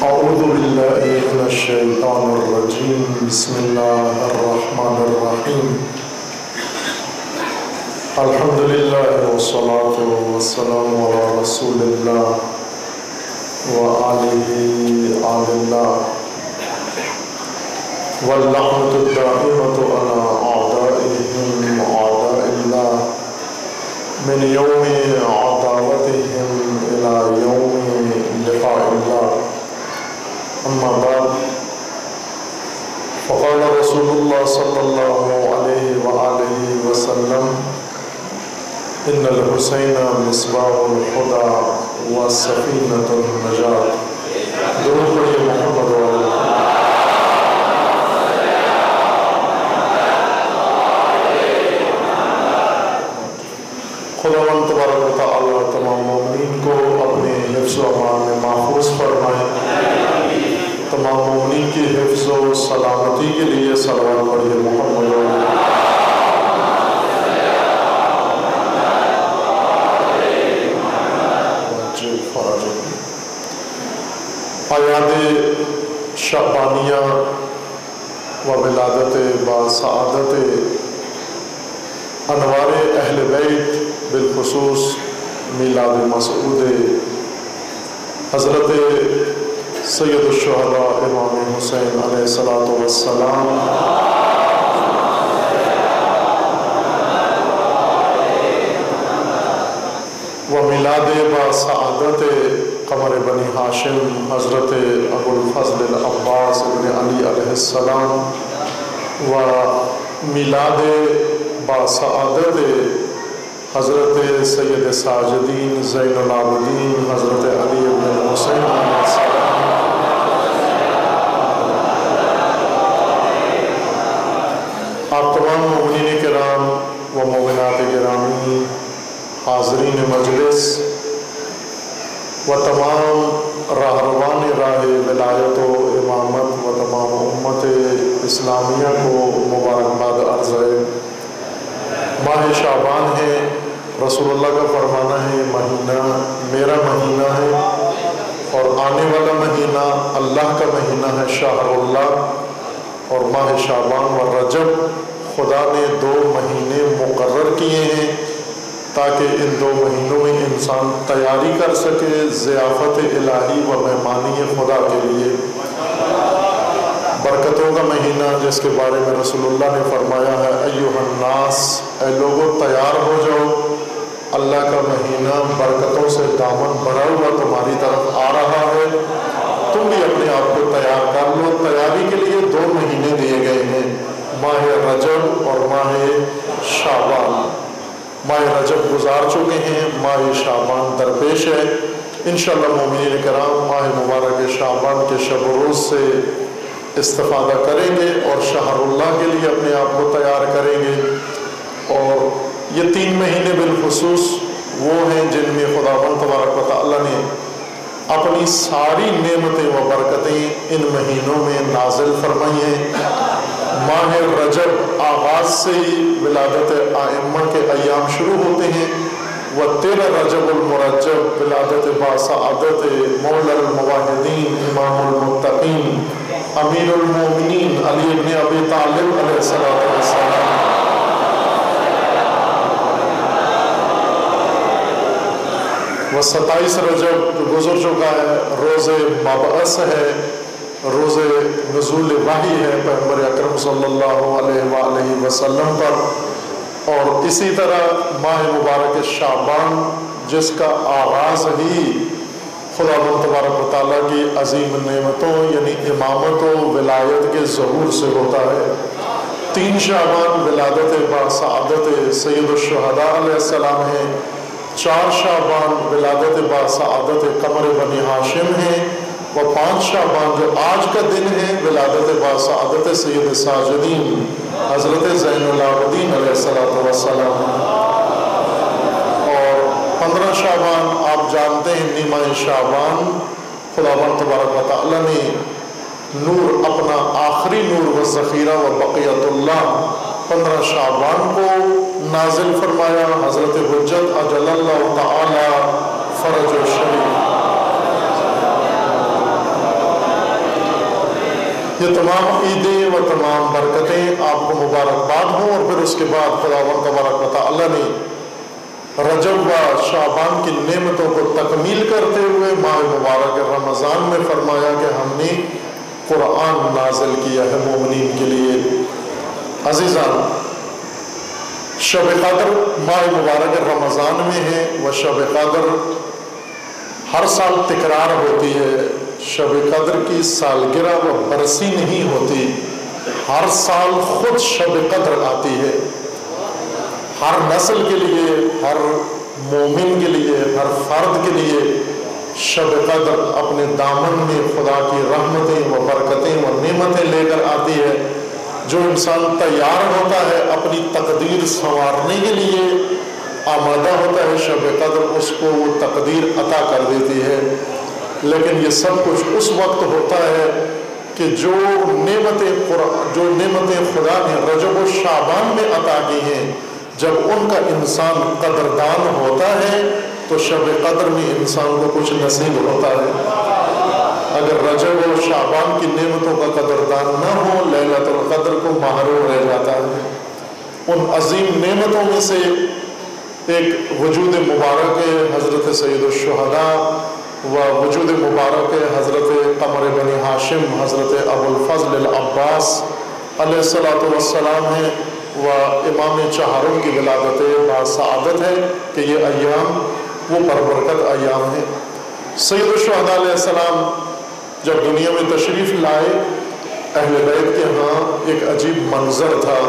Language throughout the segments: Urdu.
أعوذ بالله من الشيطان الرجيم بسم الله الرحمن الرحيم الحمد لله والصلاة والسلام على رسول الله وآله آل الله واللعنة الدائمة على أعدائهم أعداء الله من يوم عداوتهم إلى يوم لقاء الله أما بعد فقال رسول الله صلى الله عليه وآله وسلم إن الحسين مصباح الهدى وسفينة النجاة درود پڑھیے محمد وعلیہ خداوند تبارک و تعالی تمام مومنین کو اپنے حفظ و امان میں محفوظ فرمائے، تمام مومنین کی حفظ و سلامتی کے لیے صلوات پڑھیے محمد آیات شعبانیہ و ولادت با سعادت انوار اہل بیت بالخصوص میلاد مسعود حضرت سید الشہداء امام حسین علیہ السلام و میلاد با سعادت قمر بنی ہاشم حضرت ابو الفضل العباس ابن علی علیہ السلام و میلاد با سعادت حضرت سید ساجدین زین العابدین حضرت علی ابن حسین علیہ السلام آپ تمام مومنین کرام و مومنات گرامی، حاضرین مجلس و تمام راہروان راہ ولایت و امامت و تمام امت اسلامیہ کو مبارکباد عرض ہے۔ ماہ شعبان ہے، رسول اللہ کا فرمانا ہے یہ مہینہ میرا مہینہ ہے اور آنے والا مہینہ اللہ کا مہینہ ہے شہر اللہ، اور ماہ شعبان و رجب خدا نے 2 مہینے مقرر کیے ہیں تاکہ ان 2 مہینوں میں انسان تیاری کر سکے ضیافت الہی و مہمانی خدا کے لیے۔ برکتوں کا مہینہ جس کے بارے میں رسول اللہ نے فرمایا ہے ایھا الناس، اے لوگوں تیار ہو جاؤ، اللہ کا مہینہ برکتوں سے دامن بھرا ہوا تمہاری طرف آ رہا ہے، تم بھی اپنے آپ کو تیار کر لو۔ تیاری کے لیے 2 مہینے دیے گئے ہیں، ماہ رجب اور ماہ شعبان۔ ماہ رجب گزار چکے ہیں، ماہ شعبان درپیش ہے۔ انشاءاللہ مومنین کرام ماہ مبارک شعبان کے شب و روز سے استفادہ کریں گے اور شہر اللہ کے لیے اپنے آپ کو تیار کریں گے۔ اور یہ 3 مہینے بالخصوص وہ ہیں جن میں خداوند تبارک و تعالی نے اپنی ساری نعمتیں و برکتیں ان مہینوں میں نازل فرمائی ہیں۔ ماہ رجب آغاز سے ہی ولادت ائمہ کے ایام شروع ہوتے ہیں، و13 رجب المرجب ولادت باسعادت مولا المواحدین امام المتقین امیر المومنین علی ابن ابی طالب علیہ السلام۔ و 27 رجب جو گزر چکا ہے روز مبعث ہے، روز نزول وحی ہے پیغمبر اکرم صلی اللہ علیہ وآلہ وسلم پر۔ اور اسی طرح ماہ مبارک شعبان جس کا آغاز ہی خداوند تبارک و تعالیٰ کی عظیم نعمتوں یعنی امامت و ولایت کے ظہور سے ہوتا ہے۔ 3 شعبان ولادت با سعادت سید الشہداء علیہ السلام ہے، 4 شعبان ولادت با سعادت قمر بنی ہاشم ہیں، و 5 شعبان جو آج کا دن ہے ولادت با سعادت سید ساجدین حضرت زین العابدین علیہ السلام۔ اور 15 شعبان آپ جانتے ہیں نیمہ شعبان خداوند تبارک و تعالی نے نور اپنا آخری نور و ذخیرہ و بقیت اللہ 15 شعبان کو نازل فرمایا۔ حضرت حجت اجل اللہ تعالی فرج الشریف یہ تمام عیدیں و تمام برکتیں آپ کو مبارکباد ہوں۔ اور پھر اس کے بعد خداوند تبارک و تعالیٰ نے رجب و شعبان کی نعمتوں کو تکمیل کرتے ہوئے ماہ مبارک رمضان میں فرمایا کہ ہم نے قرآن نازل کیا ہے مومنین کے لیے۔ عزیزان، شب قدر ماہ مبارک رمضان میں ہے، و شب قدر ہر سال تکرار ہوتی ہے۔ شب قدر کی سالگرہ و برسی نہیں ہوتی، ہر سال خود شب قدر آتی ہے۔ ہر نسل کے لیے، ہر مومن کے لیے، ہر فرد کے لیے شب قدر اپنے دامن میں خدا کی رحمتیں و برکتیں و نعمتیں لے کر آتی ہے۔ جو انسان تیار ہوتا ہے اپنی تقدیر سنوارنے کے لیے آمادہ ہوتا ہے، شب قدر اس کو وہ تقدیر عطا کر دیتی ہے۔ لیکن یہ سب کچھ اس وقت ہوتا ہے کہ جو نعمتیں خدا نے رجب و شعبان میں عطا کی ہیں، جب ان کا انسان قدردان ہوتا ہے تو شب قدر میں انسان کو کچھ نصیب ہوتا ہے۔ اگر رجب و شعبان کی نعمتوں کا قدردان نہ ہو، لیلۃ القدر کو محروم رہ جاتا ہے۔ ان عظیم نعمتوں میں سے ایک وجود مبارک حضرت سید الشہداء و وجود مبارک حضرت قمر بنی ہاشم حضرت ابو الفضل العباس علیہ الصلوۃ والسلام ہے، و امام چہارم کی ولادت باسعادت ہے کہ یہ ایام وہ پربرکت ایام ہیں۔ سید الشہداء علیہ السلام جب دنیا میں تشریف لائے، اہل بیت کے ہاں ایک عجیب منظر تھا۔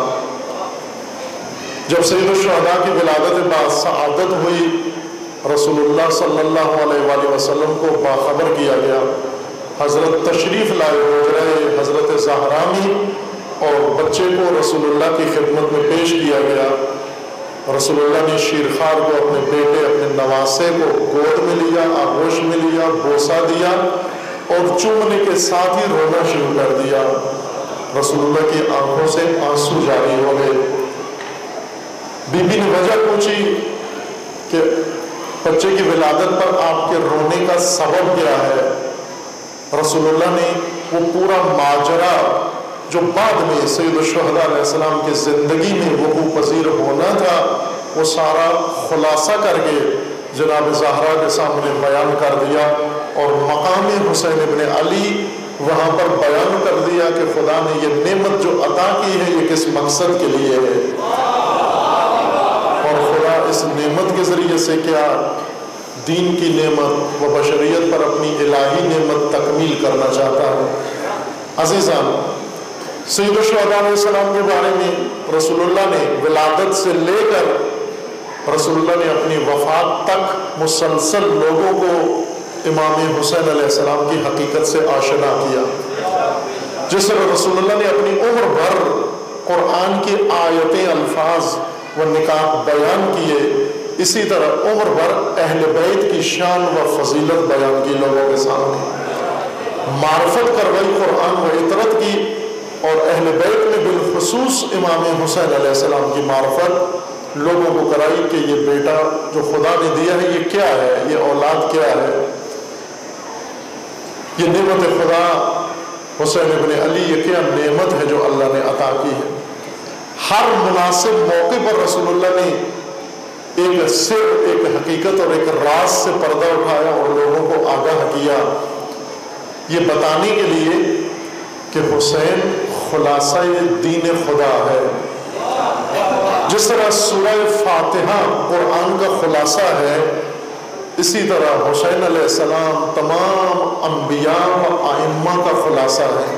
جب سید الشہداء کی ولادت باسعادت ہوئی، رسول اللہ صلی اللہ علیہ وآلہ وسلم کو باخبر کیا گیا۔ حضرت تشریف لائے حجرہ حضرت زہرا میں، اور بچے کو رسول اللہ کی خدمت میں پیش کیا گیا۔ رسول اللہ نے شیرخوار کو، اپنے بیٹے، اپنے نواسے کو گود میں لیا، آغوش میں لیا، بوسہ دیا، اور چومنے کے ساتھ ہی رونا شروع کر دیا۔ رسول اللہ کی آنکھوں سے آنسو جاری ہو گئے۔ بی بی نے وجہ پوچھی کہ بچے کی ولادت پر آپ کے رونے کا سبب کیا ہے؟ رسول اللہ نے وہ پورا ماجرا جو بعد میں سید الشہداء علیہ السلام کی زندگی میں وقوع پذیر ہونا تھا، وہ سارا خلاصہ کر کے جناب زہرا کے سامنے بیان کر دیا، اور مقام حسین ابن علی وہاں پر بیان کر دیا کہ خدا نے یہ نعمت جو عطا کی ہے یہ کس مقصد کے لیے ہے، اور خدا اس نعمت کے ذریعے سے کیا دین کی نعمت و بشریت پر اپنی الہی نعمت تکمیل کرنا چاہتا ہے۔ عزیزان، سید الشہداء علیہ السلام کے بارے میں رسول اللہ نے ولادت سے لے کر رسول اللہ نے اپنی وفات تک مسلسل لوگوں کو امام حسین علیہ السلام کی حقیقت سے آشنا کیا۔ جس طرح رسول اللہ نے اپنی عمر بھر قرآن کی آیتیں، الفاظ و نکات بیان کیے، اسی طرح عمر بھر اہل بیت کی شان و فضیلت بیان کی لوگوں کے سامنے، معرفت کروائی قرآن و عطرت کی، اور اہل بیت میں بالخصوص امام حسین علیہ السلام کی معرفت لوگوں کو کرائی کہ یہ بیٹا جو خدا نے دیا ہے یہ کیا ہے، یہ اولاد کیا ہے، یہ نعمت خدا حسین ابن علی یہ کیا نعمت ہے جو اللہ نے عطا کی ہے۔ ہر مناسب موقع پر رسول اللہ نے ایک سر، ایک حقیقت اور ایک راز سے پردہ اٹھایا اور لوگوں کو آگاہ کیا، یہ بتانے کے لیے کہ حسین خلاصہ دین خدا ہے۔ جس طرح سورہ فاتحہ قرآن کا خلاصہ ہے، اسی طرح حسین علیہ السلام تمام انبیاء و ائمہ کا خلاصہ ہے۔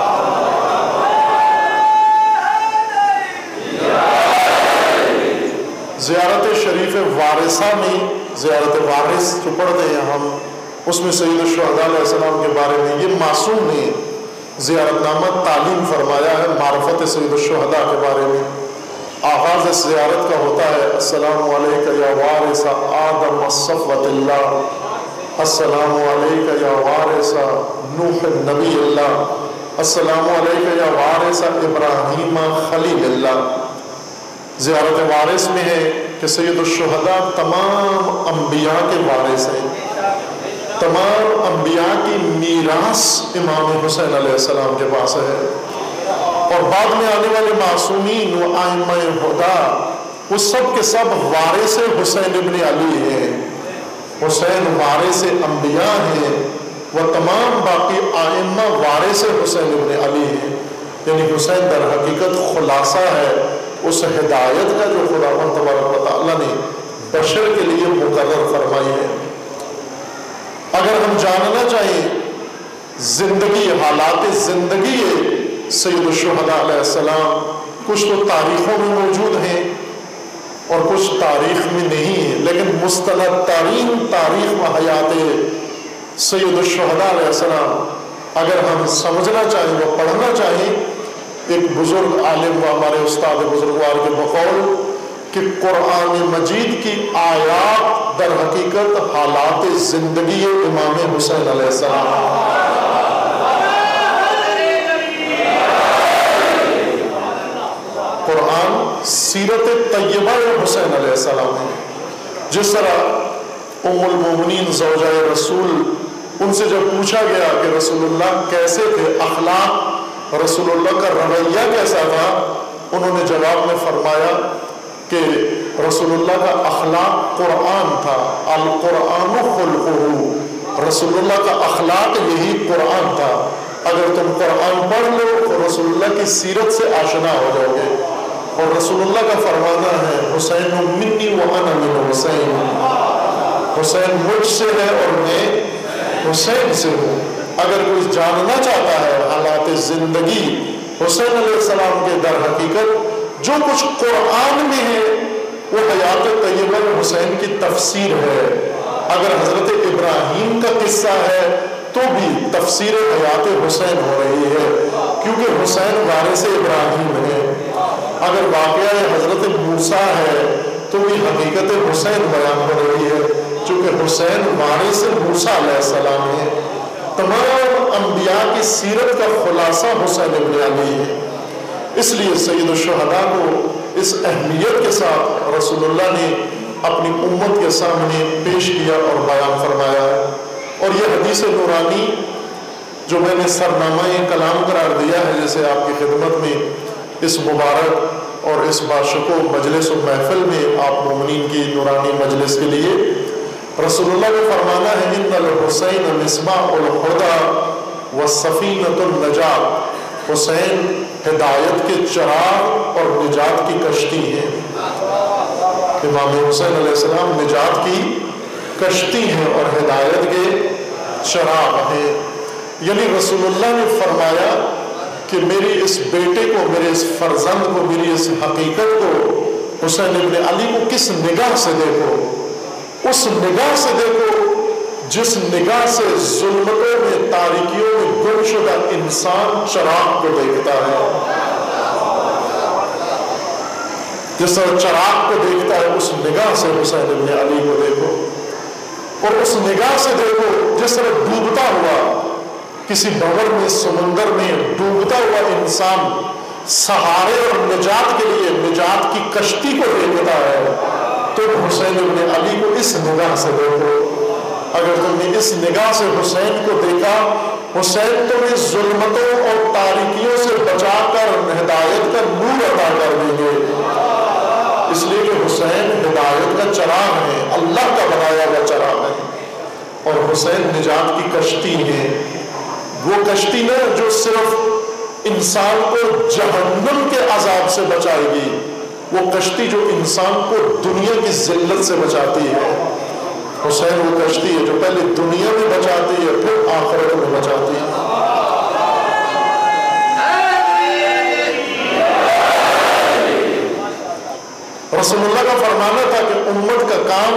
زیارت شریف وارثہ میں، زیارت وارث جو پڑھتے ہیں ہم، اس میں سید الشہداء علیہ السلام کے بارے میں یہ معصوم نے زیارت نامہ تعلیم فرمایا ہے معرفت سید الشہداء کے بارے میں۔ آغاز اس زیارت کا ہوتا ہے السلام علیکہ یا وارث آدم صفوۃ اللہ، السلام علیکہ یا وارث نوح نبی اللہ، السلام علیکہ یا وارث ابراہیم خلیل اللہ۔ زیارت وارث میں ہے کہ سید الشہداء تمام انبیاء کے وارث ہیں۔ تمام انبیاء کی میراث امام حسین علیہ السلام کے پاس ہے، اور بعد میں آنے والے معصومین و ائمہ ہدی وہ سب کے سب وارث حسین ابن علی ہیں۔ حسین وارث انبیاء ہیں، وہ تمام باقی ائمہ وارث حسین ابن علی ہیں، یعنی حسین در حقیقت خلاصہ ہے اس ہدایت کا جو خداوند تبارک و تعالیٰ نے بشر کے لیے مقرر فرمائی ہے۔ اگر ہم جاننا چاہیں زندگی، حالات زندگی سید الشہداء علیہ السلام، کچھ تو تاریخوں میں موجود ہیں اور کچھ تاریخ میں نہیں ہیں، لیکن مستند ترین تاریخ و حیات سید الشہداء علیہ السلام اگر ہم سمجھنا چاہیں و پڑھنا چاہیں، ایک بزرگ عالم و ہمارے استاد بزرگوار کے بقول کہ قرآن مجید کی آیات در حقیقت حالات زندگی امام حسین علیہ السلام، قرآن سیرت طیبہ حسین علیہ السلام ہے۔ جس طرح ام المومنین زوجہ رسول، ان سے جب پوچھا گیا کہ رسول اللہ کیسے تھے، اخلاق رسول اللہ کا رویہ کیسا تھا، انہوں نے جواب میں فرمایا کہ رسول اللہ کا اخلاق قرآن تھا، القرآن خلقہ، رسول اللہ کا اخلاق یہی قرآن تھا۔ اگر تم قرآن پڑھ لو تو رسول اللہ کی سیرت سے آشنا ہو جاؤ گے، اور رسول اللہ کا فرمانا ہے حسین منی وانا من حسین، حسین مجھ سے ہے اور میں حسین سے ہوں۔ اگر کوئی جاننا چاہتا ہے حالات زندگی حسین علیہ السلام کے در حقیقت جو کچھ قرآن میں ہے وہ حیات طیبہ حسین کی تفسیر ہے۔ اگر حضرت ابراہیم کا قصہ ہے تو بھی تفسیر حیات حسین ہو رہی ہے، کیونکہ حسین وارث ابراہیم ہے۔ اگر واقعہ حضرت موسیٰ ہے تو بھی حقیقت حسین بیان ہو رہی ہے، چونکہ حسین وارث موسیٰ علیہ السلام ہے۔ تمام انبیاء کی سیرت کا خلاصہ حسین ابن علی ہے۔ اس لیے سید الشہداء کو اس اہمیت کے ساتھ رسول اللہ نے اپنی امت کے سامنے پیش کیا اور بیان فرمایا ہے۔ اور یہ حدیث نورانی جو میں نے سرنامہ کلام قرار دیا ہے، جیسے آپ کی خدمت میں اس مبارک اور اس باشکو مجلس و محفل میں آپ مومنین کی نورانی مجلس کے لیے رسول اللہ کا فرمانا ہے ان الحسین مصباح الہدی والسفینۃ النجات، حسین ہدایت کے چراغ اور نجات کی کشتی ہے۔ امام حسین علیہ السلام نجات کی کشتی ہیں اور ہدایت کے چراغ ہیں۔ یعنی رسول اللہ نے فرمایا کہ میری اس بیٹے کو، میرے اس فرزند کو، میری اس حقیقت کو، حسین ابن علی کو کس نگاہ سے دیکھو، اس نگاہ سے دیکھو جس نگاہ سے ظلمتوں میں، تاریکیوں میں گم شدہ انسان چراغ کو دیکھتا ہے، جس طرح چراغ کو دیکھتا ہے اس نگاہ سے حسین ابن علی کو دیکھو، اور اس نگاہ سے دیکھو جس طرح ڈوبتا ہوا کسی بھور میں، سمندر میں ڈوبتا ہوا انسان سہارے اور نجات کے لیے نجات کی کشتی کو دیکھتا ہے، تو حسین ابن علی کو اس نگاہ سے دیکھو۔ اگر تم نے اس نگاہ سے حسین کو دیکھا، حسین تمہیں ظلمتوں اور تاریکیوں سے بچا کر ہدایت کا نور عطا کر دیں گے، اس لیے کہ حسین ہدایت کا چراغ ہے، اللہ کا بنایا ہوا چراغ ہے، اور حسین نجات کی کشتی ہے۔ وہ کشتی نہ جو صرف انسان کو جہنم کے عذاب سے بچائے گی، وہ کشتی جو انسان کو دنیا کی ذلت سے بچاتی ہے۔ حسین وہ کشتی ہے جو پہلے دنیا میں بچاتی ہے پھر آخرت میں بچاتی ہے۔ رسول اللہ کا فرمانا تھا کہ امت کا کام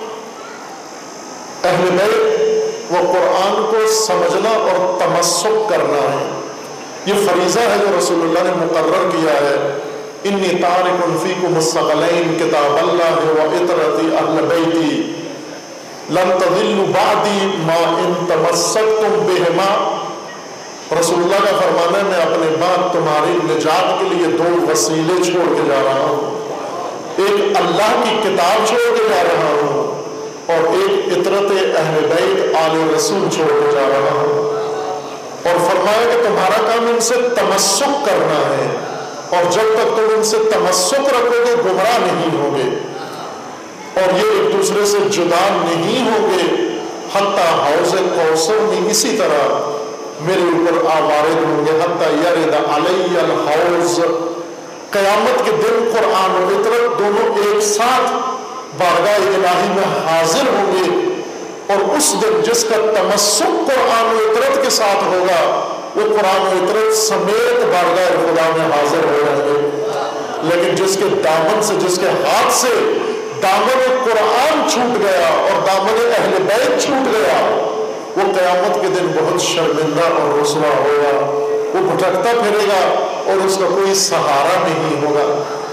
اہل بیت و قرآن کو سمجھنا اور تمسک کرنا ہے۔ یہ فریضہ ہے جو رسول اللہ نے مقرر کیا ہے، انی تارک فیکم الثقلین کتاب اللہ و اطرتی اہل بیتی لن تضلوا بعدی ما ان تمسکتم بہما۔ رسول اللہ کا فرمانا ہے میں اپنے بعد تمہاری نجات کے لیے دو وسیلے چھوڑ کے جا رہا ہوں، ایک اللہ کی کتاب چھوڑ کے جا رہا ہوں، اور ایک اطرت اہل بیت آل رسول چھوڑ کے جا رہا ہوں، اور فرمایا کہ تمہارا کام ان سے تمسک کرنا ہے، اور جب تک تم ان سے تمسک رکھو گے گمراہ نہیں ہوگے، اور یہ ایک دوسرے سے جدا نہیں ہوں گے حتیٰ حوض کوثر میں اسی طرح میرے اوپر وارد ہوں گے، حتیٰ یرد علی الحوض، قیامت کے دن قرآن و اطرت دونوں ایک ساتھ بارگاہ الہی میں حاضر ہوں گے، اور اس دن جس کا تمسک قرآن و اطرت کے ساتھ ہوگا وہ قرآن و اطرت سمیت بارگاہ خدا میں حاضر ہو جائیں گے، لیکن جس کے دامن سے، جس کے ہاتھ سے دامن قرآن چھوٹ گیا اور دامن اہل بیت چھوٹ گیا، وہ قیامت کے دن بہت شرمندہ اور رسوا ہوگا، وہ بھٹکتا پھرے گا اور اس کا کوئی سہارا نہیں ہوگا۔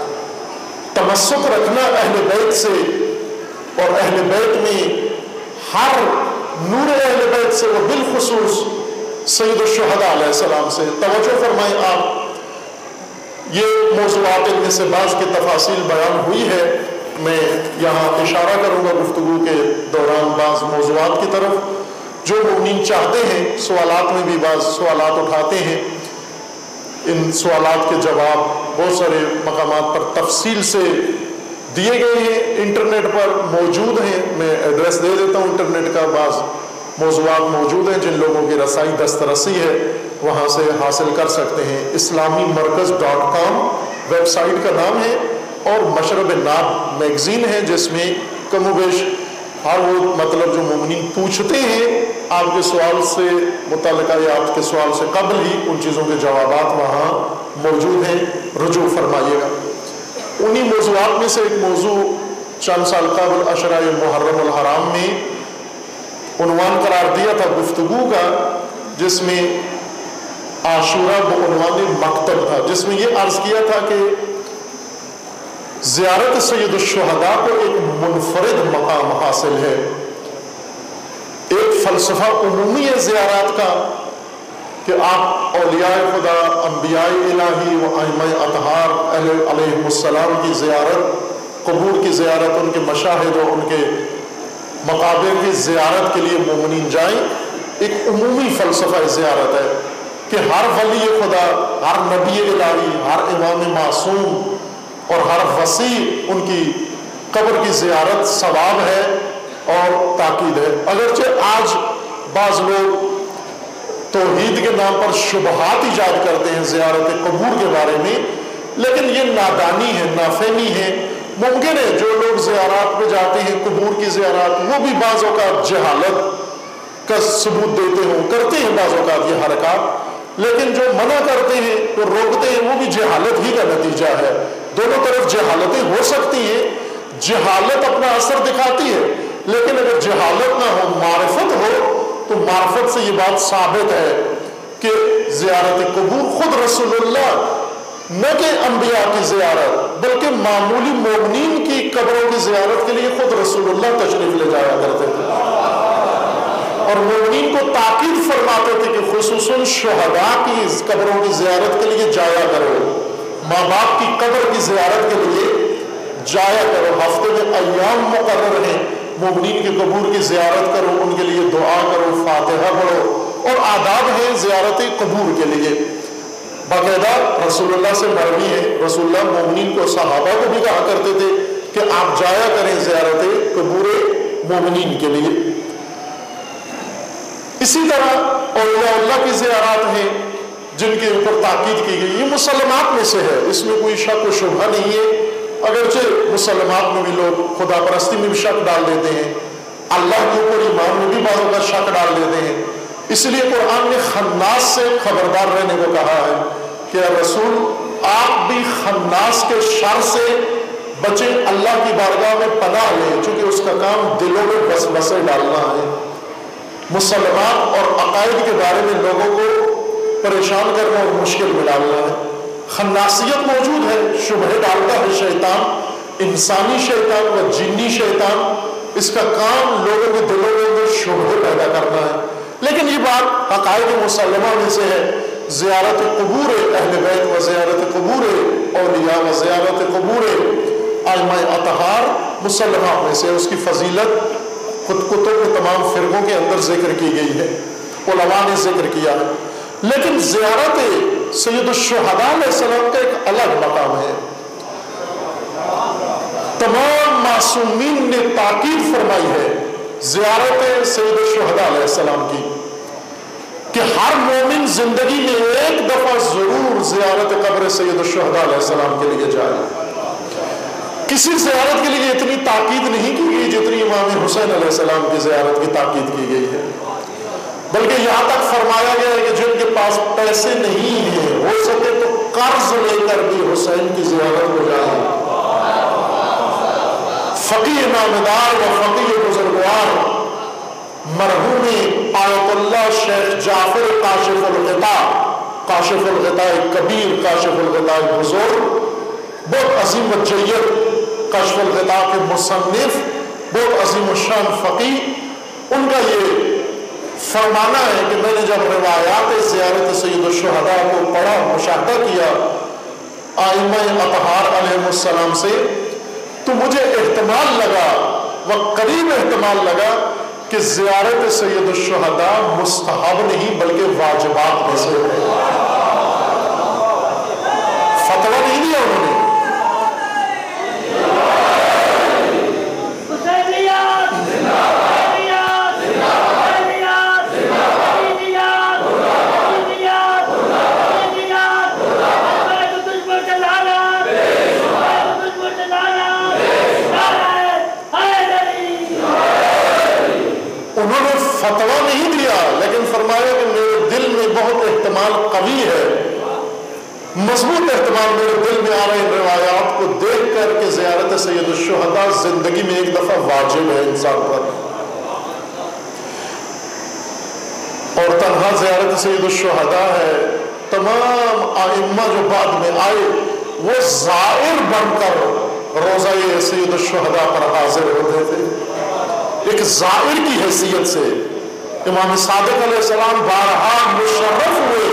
تمسک رکھنا اہل بیت سے، اور اہل بیت میں ہر نور اہل بیت سے، وہ بالخصوص سید الشہداء علیہ السلام سے۔ توجہ فرمائیں آپ، یہ موضوعات ان میں سے بعض کی تفاصیل بیان ہوئی ہے، میں یہاں اشارہ کروں گا گفتگو کے دوران بعض موضوعات کی طرف جو مومنین چاہتے ہیں۔ سوالات میں بھی بعض سوالات اٹھاتے ہیں، ان سوالات کے جواب بہت سارے مقامات پر تفصیل سے دیے گئے ہیں، انٹرنیٹ پر موجود ہیں، میں ایڈریس دے دیتا ہوں انٹرنیٹ کا، بعض موضوعات موجود ہیں جن لوگوں کی رسائی دسترسی ہے وہاں سے حاصل کر سکتے ہیں۔ islamimerkaz.com ویب سائٹ کا نام ہے، اور مشرب ناب میگزین ہے جس میں کم و بیش ہر وہ مطلب جو مومنین پوچھتے ہیں آپ کے سوال سے متعلقہ یا آپ کے سوال سے قبل ہی ان چیزوں کے جوابات وہاں موجود ہیں، رجوع فرمائیے گا۔ انہی موضوعات میں سے ایک موضوع چند سال قبل عشرہ محرم الحرام میں عنوان قرار دیا تھا گفتگو کا، جس میں عاشورہ بعنوان مکتب تھا، جس میں یہ عرض کیا تھا کہ زیارت سید الشہداء کو ایک منفرد مقام حاصل ہے، ایک فلسفہ عمومی ہے زیارات کا کہ آپ اولیاء خدا، انبیاء الہی و ائمہ اطہار علیہ السلام کی زیارت، قبور کی زیارت، ان کے مشاہد و ان کے مقابر کی زیارت کے لیے مومنین جائیں، ایک عمومی فلسفہ زیارت ہے کہ ہر ولی خدا، ہر نبی الہی، ہر امام معصوم اور ہر وسیع ان کی قبر کی زیارت ثواب ہے اور تاکید ہے۔ اگرچہ آج بعض لوگ توحید کے نام پر شبہات ایجاد کرتے ہیں زیارت قبور کے بارے میں، لیکن یہ نادانی ہے، نافہمی ہے۔ ممکن ہے جو لوگ زیارات پہ جاتے ہیں، قبور کی زیارات، وہ بھی بعض اوقات جہالت کا ثبوت دیتے ہوں، کرتے ہیں بعض اوقات یہ حرکات، لیکن جو منع کرتے ہیں، جو روکتے ہیں، وہ بھی جہالت ہی کا نتیجہ ہے۔ دونوں طرف جہالتیں ہو سکتی ہیں، جہالت اپنا اثر دکھاتی ہے، لیکن اگر جہالت نہ ہو، معرفت ہو، تو معرفت سے یہ بات ثابت ہے کہ زیارت قبور خود رسول اللہ نہ کہ انبیاء کی زیارت بلکہ معمولی مومنین کی قبروں کی زیارت کے لیے خود رسول اللہ تشریف لے جایا کرتے تھے، اور مومنین کو تاکید فرماتے تھے کہ خصوصاً شہداء کی قبروں کی زیارت کے لیے جایا کرو، ماں باپ کی قبر کی زیارت کے لیے جایا کرو، ہفتے میں ایام مقرر ہیں، مومنین کی قبور کی زیارت کرو، ان کے لیے دعا کرو، فاتحہ پڑھو، اور آداب ہیں زیارت قبور کے لیے باقاعدہ رسول اللہ سے مروی ہے۔ رسول اللہ مومنین کو، صحابہ کو بھی کہا کرتے تھے کہ آپ جایا کریں زیارت قبور مومنین کے لیے۔ اسی طرح اولیاء اللہ کی زیارات ہیں جن کے اوپر تاکید کی گئی، یہ مسلمات میں سے ہے، اس میں کوئی شک و شبہ نہیں ہے، اگرچہ مسلمات میں بھی لوگ خدا پرستی میں بھی شک ڈال دیتے ہیں، اللہ کے اوپر ایمان میں بھی بعضوں کا شک ڈال دیتے ہیں، اس لیے قرآن نے خناس سے خبردار رہنے کو کہا ہے کہ رسول آپ بھی خناس کے شر سے بچیں، اللہ کی بارگاہ میں پناہ لیں، چونکہ اس کا کام دلوں میں وسوسے ڈالنا ہے، مسلمات اور عقائد کے بارے میں لوگوں کو پریشان کرنا اور مشکل میں ڈالنا ہے۔ خناسیت موجود ہے، شبہ ڈالتا ہے شیطان، انسانی شیطان و جنی شیطان، اس کا کام لوگوں کے دلوں میں اندر شبہ پیدا کرنا ہے، لیکن یہ بات عقائد مسلمہ میں سے ہے۔ زیارت قبور اہل بیت و زیارت قبور اولیاء و زیارت قبور ائمہ اطہار مسلمہ میں سے، اس کی فضیلت خود کتب کے تمام فرقوں کے اندر ذکر کی گئی ہے، علماء نے ذکر کیا ہے، لیکن زیارت سید الشہداء علیہ السلام کا ایک الگ مقام ہے۔ تمام معصومین نے تاکید فرمائی ہے زیارت سید الشہداء علیہ السلام کی کہ ہر مومن زندگی میں ایک دفعہ ضرور زیارت قبر سید الشہداء علیہ السلام کے لیے جائے۔ کسی زیارت کے لیے اتنی تاکید نہیں کی گئی جتنی امام حسین علیہ السلام کی زیارت کی تاکید کی گئی ہے، بلکہ یہاں تک فرمایا گیا ہے کہ جن کے پاس پیسے نہیں ہیں ہو سکے تو قرض لے کر بھی حسین کی زیارت ہو جائے۔ فقیہ نامدار و فقیہ بزرگوار مرحوم آیت اللہ شیخ جعفر کاشف الغطاء کبیر، کاشف الغطاء بزرگ، بہت عظیم الجیت کاشف الغطاء کے مصنف، بہت عظیم الشان فقیہ، ان کا یہ فرمانا ہے کہ میں نے جب روایات زیارت سید الشہداء کو پڑھا، مشاہدہ کیا ائمہ اطہار علیہ السلام سے، تو مجھے احتمال لگا و قریب احتمال لگا کہ زیارت سید الشہداء مستحب نہیں بلکہ واجبات میں سے ہے۔ فتویٰ نہیں دیا انہوں نے، انہوں نے فتویٰ نہیں دیا، لیکن فرمایا کہ میرے دل میں بہت احتمال قوی ہے، مضبوط احتمال میرے دل میں آ رہے ہیں روایات کو دیکھ کر کہ زیارت سید الشہداء زندگی میں ایک دفعہ واجب ہے انسان پر، اور تنہا زیارت سید الشہداء ہے۔ تمام ائمہ جو بعد میں آئے وہ زائر بن کر روزہ سید الشہداء پر حاضر ہوتے تھے، ایک زائر کی حیثیت سے۔ امام صادق علیہ السلام بارہا مشرف ہوئے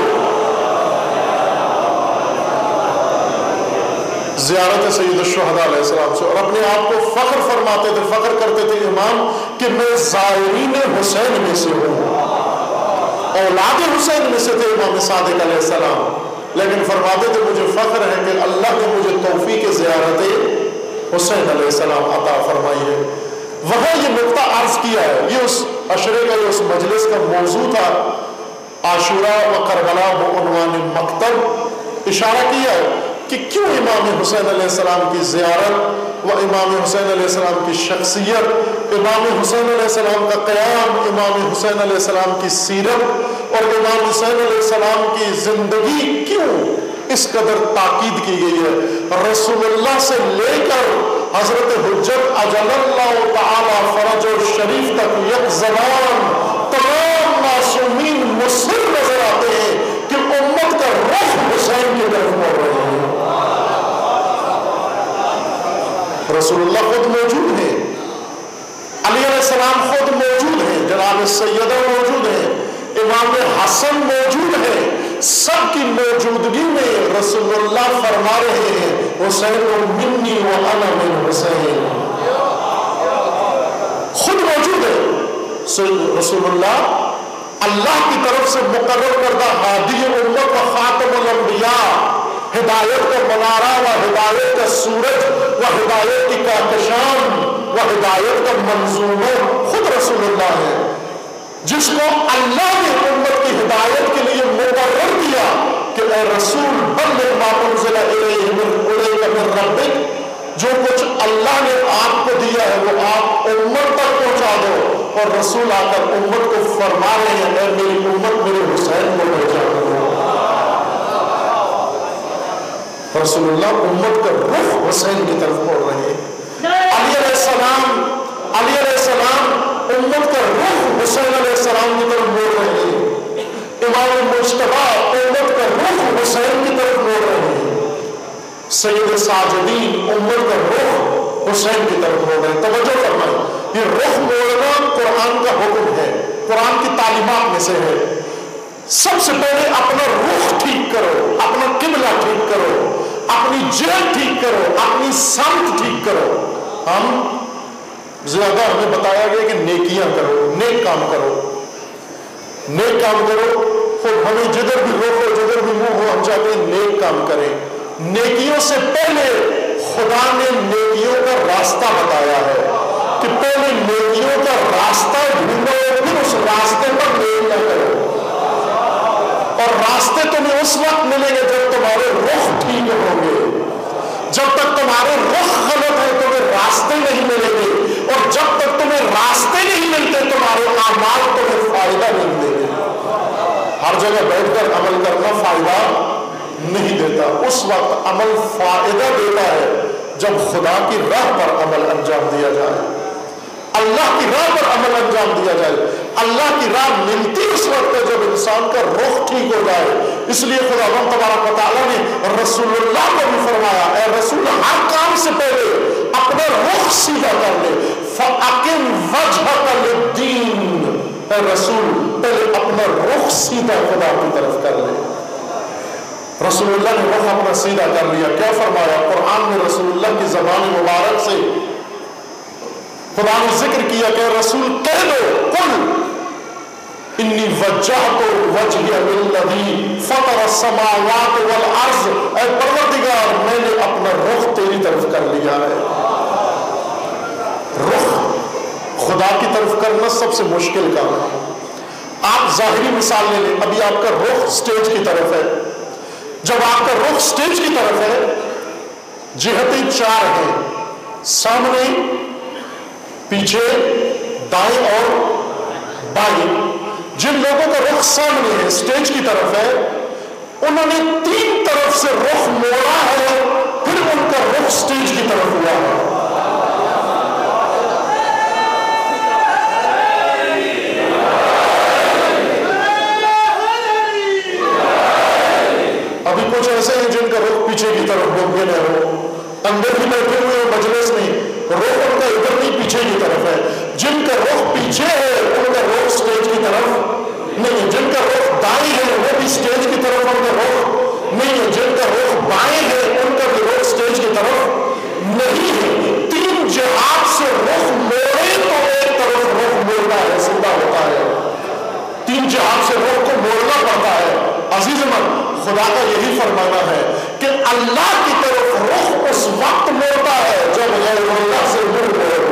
زیارت سید الشہداء علیہ السلام سے، اور اپنے آپ کو فخر فرماتے تھے، فخر کرتے تھے امام کہ میں زائرین حسین میں سے ہوں، اولاد حسین میں سے تھے امام صادق علیہ السلام، لیکن فرماتے تھے مجھے فخر ہے کہ اللہ نے مجھے توفیق زیارت حسین علیہ السلام عطا فرمائی ہے۔ وہاں یہ نقطہ عرض کیا ہے، یہ اس عشرے کا، یہ اس مجلس کا موضوع تھا، عاشوراء و کربلا بعنوان مکتب، اشارہ کیا ہے کہ کیوں امام حسین علیہ السلام کی زیارت و امام حسین علیہ السلام کی شخصیت، امام حسین علیہ السلام کا قیام، امام حسین علیہ السلام کی سیرت اور امام حسین علیہ السلام کی زندگی کیوں اس قدر تاکید کی گئی ہے۔ رسول اللہ سے لے کر حضرت حجت اجل اللہ تعالی فرج شریف تک یک زبان تمام معصومین مصر نظر آتے ہیں کہ امت کا رخ حسین کی طرف مڑ رہے ہیں۔ رسول اللہ خود موجود ہیں، علی علیہ السلام خود موجود ہیں، جناب سیدہ موجود ہیں، امام حسن موجود ہیں، سب کی موجودگی میں رسول اللہ فرما رہے ہیں حسین منی و انا من حسین، خود موجود ہے رسول اللہ، اللہ کی طرف سے مقرر کردہ ہادی امت و خاتم الانبیاء، ہدایت کا منارہ و ہدایت کا سورج و ہدایت کی کہکشان و ہدایت کا منظومہ خود رسول اللہ ہے، جس کو اللہ نے امت کی ہدایت کے لیے مقرر کیا کہ اے رسول بلغ ما انزل الیک من ربک، جو کچھ اللہ نے آپ کو دیا ہے وہ آپ امت تک پہنچا دو، اور رسول آ کر امت کو فرما رہے ہیں اے میری امت میرے حسین کو پہنچا دو۔ رسول اللہ امت کا رخ حسین کی طرف موڑ رہے ہیں۔ علی علیہ السلام امت کا رخ حسین علیہ السلام کی طرف موڑ رہے ہیں، امام مجتبیٰ امت کا رخ حسین کی طرف موڑ رہے ہیں، سید ساجدین امت کا رخ حسین کی طرف موڑ رہے ہیں۔ توجہ فرمائیں، یہ رخ موڑنا قرآن کا حکم ہے، قرآن کی تعلیمات میں سے ہے۔ سب سے پہلے اپنا رخ ٹھیک کرو، اپنا قبلہ ٹھیک کرو، اپنی جہت ٹھیک کرو، اپنی سمت ٹھیک کرو۔ ہم زیادہ ہمیں بتایا گیا کہ نیکیاں کرو، نیک کام کرو، نیک کام کرو. خود ہمیں جدھر بھی روک ہو، جدھر بھی منہ ہو، ہم چاہتے ہیں نیک کام کریں. نیکیوں سے پہلے خدا نے نیکیوں کا راستہ بتایا ہے کہ پہلے نیکیوں کا راستہ ڈھونڈو، پھر اس راستے پر نیکیاں کرو. اور راستے تمہیں اس وقت ملیں گے جب تمہارے رخ ٹھیک ہوں گے. جب تک تمہارے رخ غلط ہے تمہیں راستے نہیں ملیں گے، اور جب تک تمہیں راستے نہیں ملتے تمہارے اعمال تمہیں فائدہ نہیں دیں گے. ہر جگہ بیٹھ کر عمل کرنا فائدہ نہیں دیتا. اس وقت عمل فائدہ دیتا ہے جب خدا کی راہ پر عمل انجام دیا جائے، اللہ کی راہ پر عمل انجام دیا جائے. اللہ کی راہ ملتی اس وقت ہے جب انسان کا رخ ٹھیک ہو جائے. اس لیے خداوند تبارک و تعالیٰ نے رسول اللہ کو بھی فرمایا، اے رسول ہر کام سے پہلے اپنا رخ سیدھا کر لے. فَأَقِمْ وَجْهَكَ لِلدِّينِ، اے رسول پہلے اپنا رخ سیدھا خدا کی طرف کر لے. رسول اللہ نے رخ اپنا سیدھا کر لیا. کیا فرمایا قرآن میں؟ رسول اللہ کی زبان مبارک سے خدا نے ذکر کیا کہ رسول کہہ دو، قل انی وجہت وجہی للذی فطر السماوات والارض، اے پروردگار میں نے اپنا رخ تیری طرف کر لیا ہے. رخ خدا کی طرف کرنا سب سے مشکل کام ہے. آپ ظاہری مثال لے لیں، ابھی آپ کا رخ سٹیج کی طرف ہے. جب آپ کا رخ سٹیج کی طرف ہے، جہتیں چار ہیں، سامنے، پیچھے، دائیں اور بائیں. جن لوگوں کا رخ سامنے ہے، سٹیج کی طرف ہے، انہوں نے تین طرف سے رخ موڑا ہے، پھر ان کا رخ سٹیج کی طرف ہوا ہے. ابھی کچھ ایسے ہیں جن کا رخ پیچھے کی طرف ممکن ہے، ہو اندر بھی بیٹھے ہوئے ہیں مجلس میں، رخ ان کا ادھر نہیں پیچھے کی طرف ہے. جن کا رخ پیچھے ہے ان کا رخ سٹیج کی طرف نہیں ہے. جن کا رخ دائیں ہے وہ بھی سٹیج کی طرف ان کا رخ نہیں ہے. جن کا رخ بائیں ہے ان کا بھی رخ سٹیج کی طرف نہیں ہے. تین جہات سے رخ موڑے تو ایک طرف رخ موڑنا ہے، سیدھا ہوتا ہے. تین جہات سے رخ کو موڑنا پڑتا ہے. عزیز من، خدا کا یہی فرمانا ہے کہ اللہ کی طرف رخ اس وقت موڑتا ہے جب غیر اللہ سے منہ موڑو.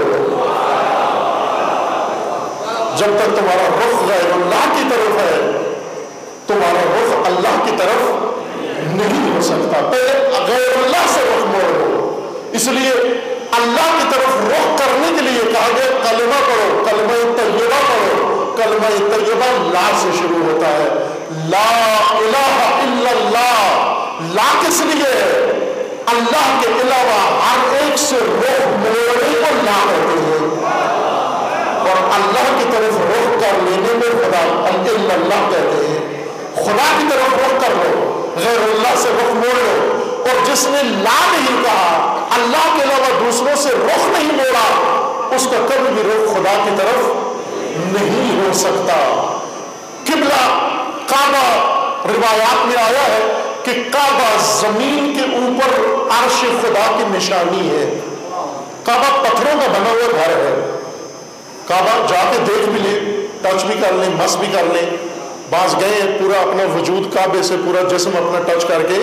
جب تک تمہارا رخ غیر اللہ کی طرف ہے تمہارا رخ اللہ کی طرف نہیں ہو سکتا. پہلے غیر اللہ سے رخ موڑو. اس لیے اللہ کی طرف رخ کرنے کے لیے کہا گیا کلمہ پڑھو، کلمہ طیبہ پڑھو. کلمہ طیبہ لا سے شروع ہوتا ہے، لا الہ الا اللہ. لا کس لیے؟ اللہ کے علاوہ ہر ایک سے رخ موڑنے کو لا کہتے ہیں، اور اللہ کی طرف رخ کر لینے میں خدا اللہ کہتے ہیں. خدا کی طرف رخ کر لو، غیر اللہ سے رخ موڑ لو. اور جس نے لا نہیں کہا، اللہ کے علاوہ دوسروں سے رخ نہیں موڑا، اس کا کبھی بھی رخ خدا کی طرف نہیں ہو سکتا. قبلہ کعبہ، روایات میں آیا ہے کہ کعبہ زمین کے اوپر عرش خدا کی نشانی ہے. کعبہ پتھروں کا بنا ہوا گھر ہے. کعبہ جا کے دیکھ بھی لیں، ٹچ بھی کر لیں، مس بھی کر لیں. بعض گئے پورا اپنا وجود کعبے سے پورا جسم اپنا ٹچ کر کے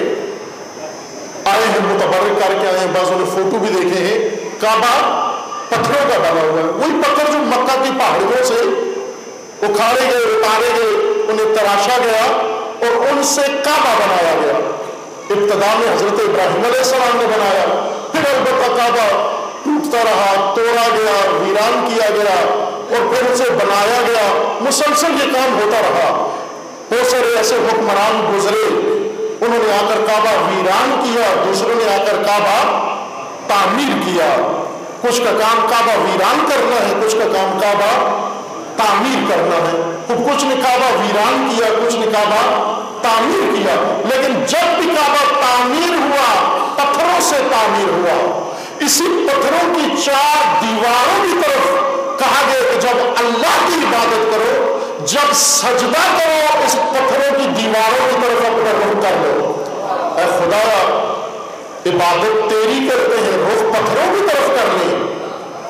آئے ہیں، متبرک کر کے آئے ہیں. بعضوں نے فوٹو بھی دیکھے ہیں. کعبہ پتھروں کا بنا ہوا ہے. وہی پتھر جو مکہ کی پہاڑیوں سے اکھاڑے گئے، اتارے گئے، انہیں تراشا گیا اور ان سے کعبہ بنایا گیا. ابتدا میں حضرت ابراہیم علیہ السلام نے بنایا، پھر البتہ کعبہ ٹوٹتا رہا، توڑا گیا، ویران کیا گیا، اور پھر اسے بنایا گیا. مسلسل یہ کام ہوتا رہا. بہت سارے ایسے حکمران گزرے، انہوں نے آ کر کعبہ ویران کیا، دوسروں نے آ کر کعبہ تعمیر کیا. کچھ کا کام کعبہ ویران کرنا ہے، کچھ کا کام کعبہ تعمیر کرنا ہے. کچھ نے کعبہ ویران کیا، کچھ نے کعبہ تعمیر کیا. لیکن جب بھی کعبہ تعمیر ہوا، پتھروں سے تعمیر ہوا. اسی پتھروں کی چار دیواروں کی طرف کہا گیا کہ جب اللہ کی عبادت کرو، جب سجدہ کرو، اس پتھروں کی دیواروں کی طرف اپنا رخ کر لو. اے خدا، عبادت تیری کرتے ہیں، رخ پتھروں کی طرف کر لیں. رخ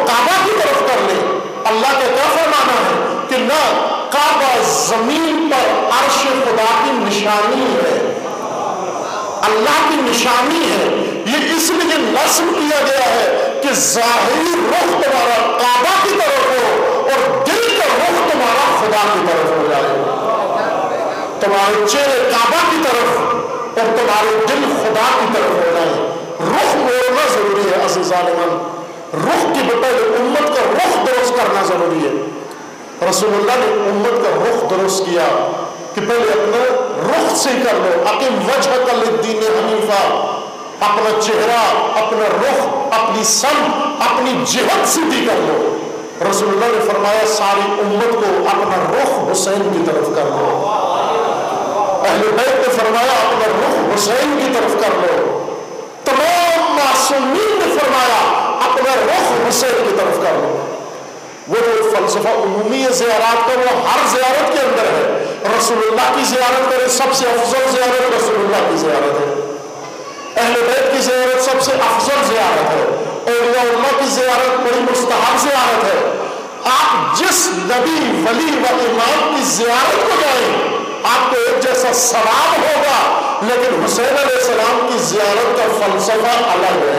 کعبہ کی طرف کر لے۔ اللہ کا کیا فرمانا ہے کہ نہ کعبہ زمین پر عرش خدا کی نشانی ہے، اللہ کی نشانی ہے۔ یہ اس لیے نصب کیا گیا ہے کہ ظاہری رخ تمہارا کعبہ کی طرف ہو اور دل کا رخ تمہارا خدا کی طرف ہو جائے، تمہارے چہرے کعبہ کی طرف اور تمہارے دل خدا کی طرف ہو جائے۔ رخ موڑنا ضروری ہے عزیزان من، رخ کی بطور امت کا رخ درست کرنا ضروری ہے۔ رسول اللہ نے امت کا رخ درست کیا کہ پہلے اپنا رخ سے کر لو، اقم وجہک للدین حنیفا، اپنا چہرہ، اپنا رخ، اپنی سمت، اپنی جہت سیدھی کر لو۔ رسول اللہ نے فرمایا ساری امت کو اپنا رخ حسین کی طرف کر لو۔ اہل بیت نے فرمایا اپنا رخ حسین کی طرف کر لو۔ تمام معصومین نے فرمایا اپنا رخ حسین کی طرف کر لو۔ وہ جو فلسفہ عمومی زیارات کا وہ ہر زیارت کے اندر ہے۔ رسول اللہ کی زیارت کرے، سب سے افضل زیارت رسول اللہ کی زیارت ہے۔ اہل بیت کی زیارت سب سے افضل زیارت ہے۔ اولیاء اللہ کی زیارت بڑی مستحب زیارت ہے۔ آپ جس نبی ولی و امام کی زیارت کو جائیں آپ کو ایک جیسا ثواب ہوگا، لیکن حسین علیہ السلام کی زیارت کا فلسفہ الگ ہے،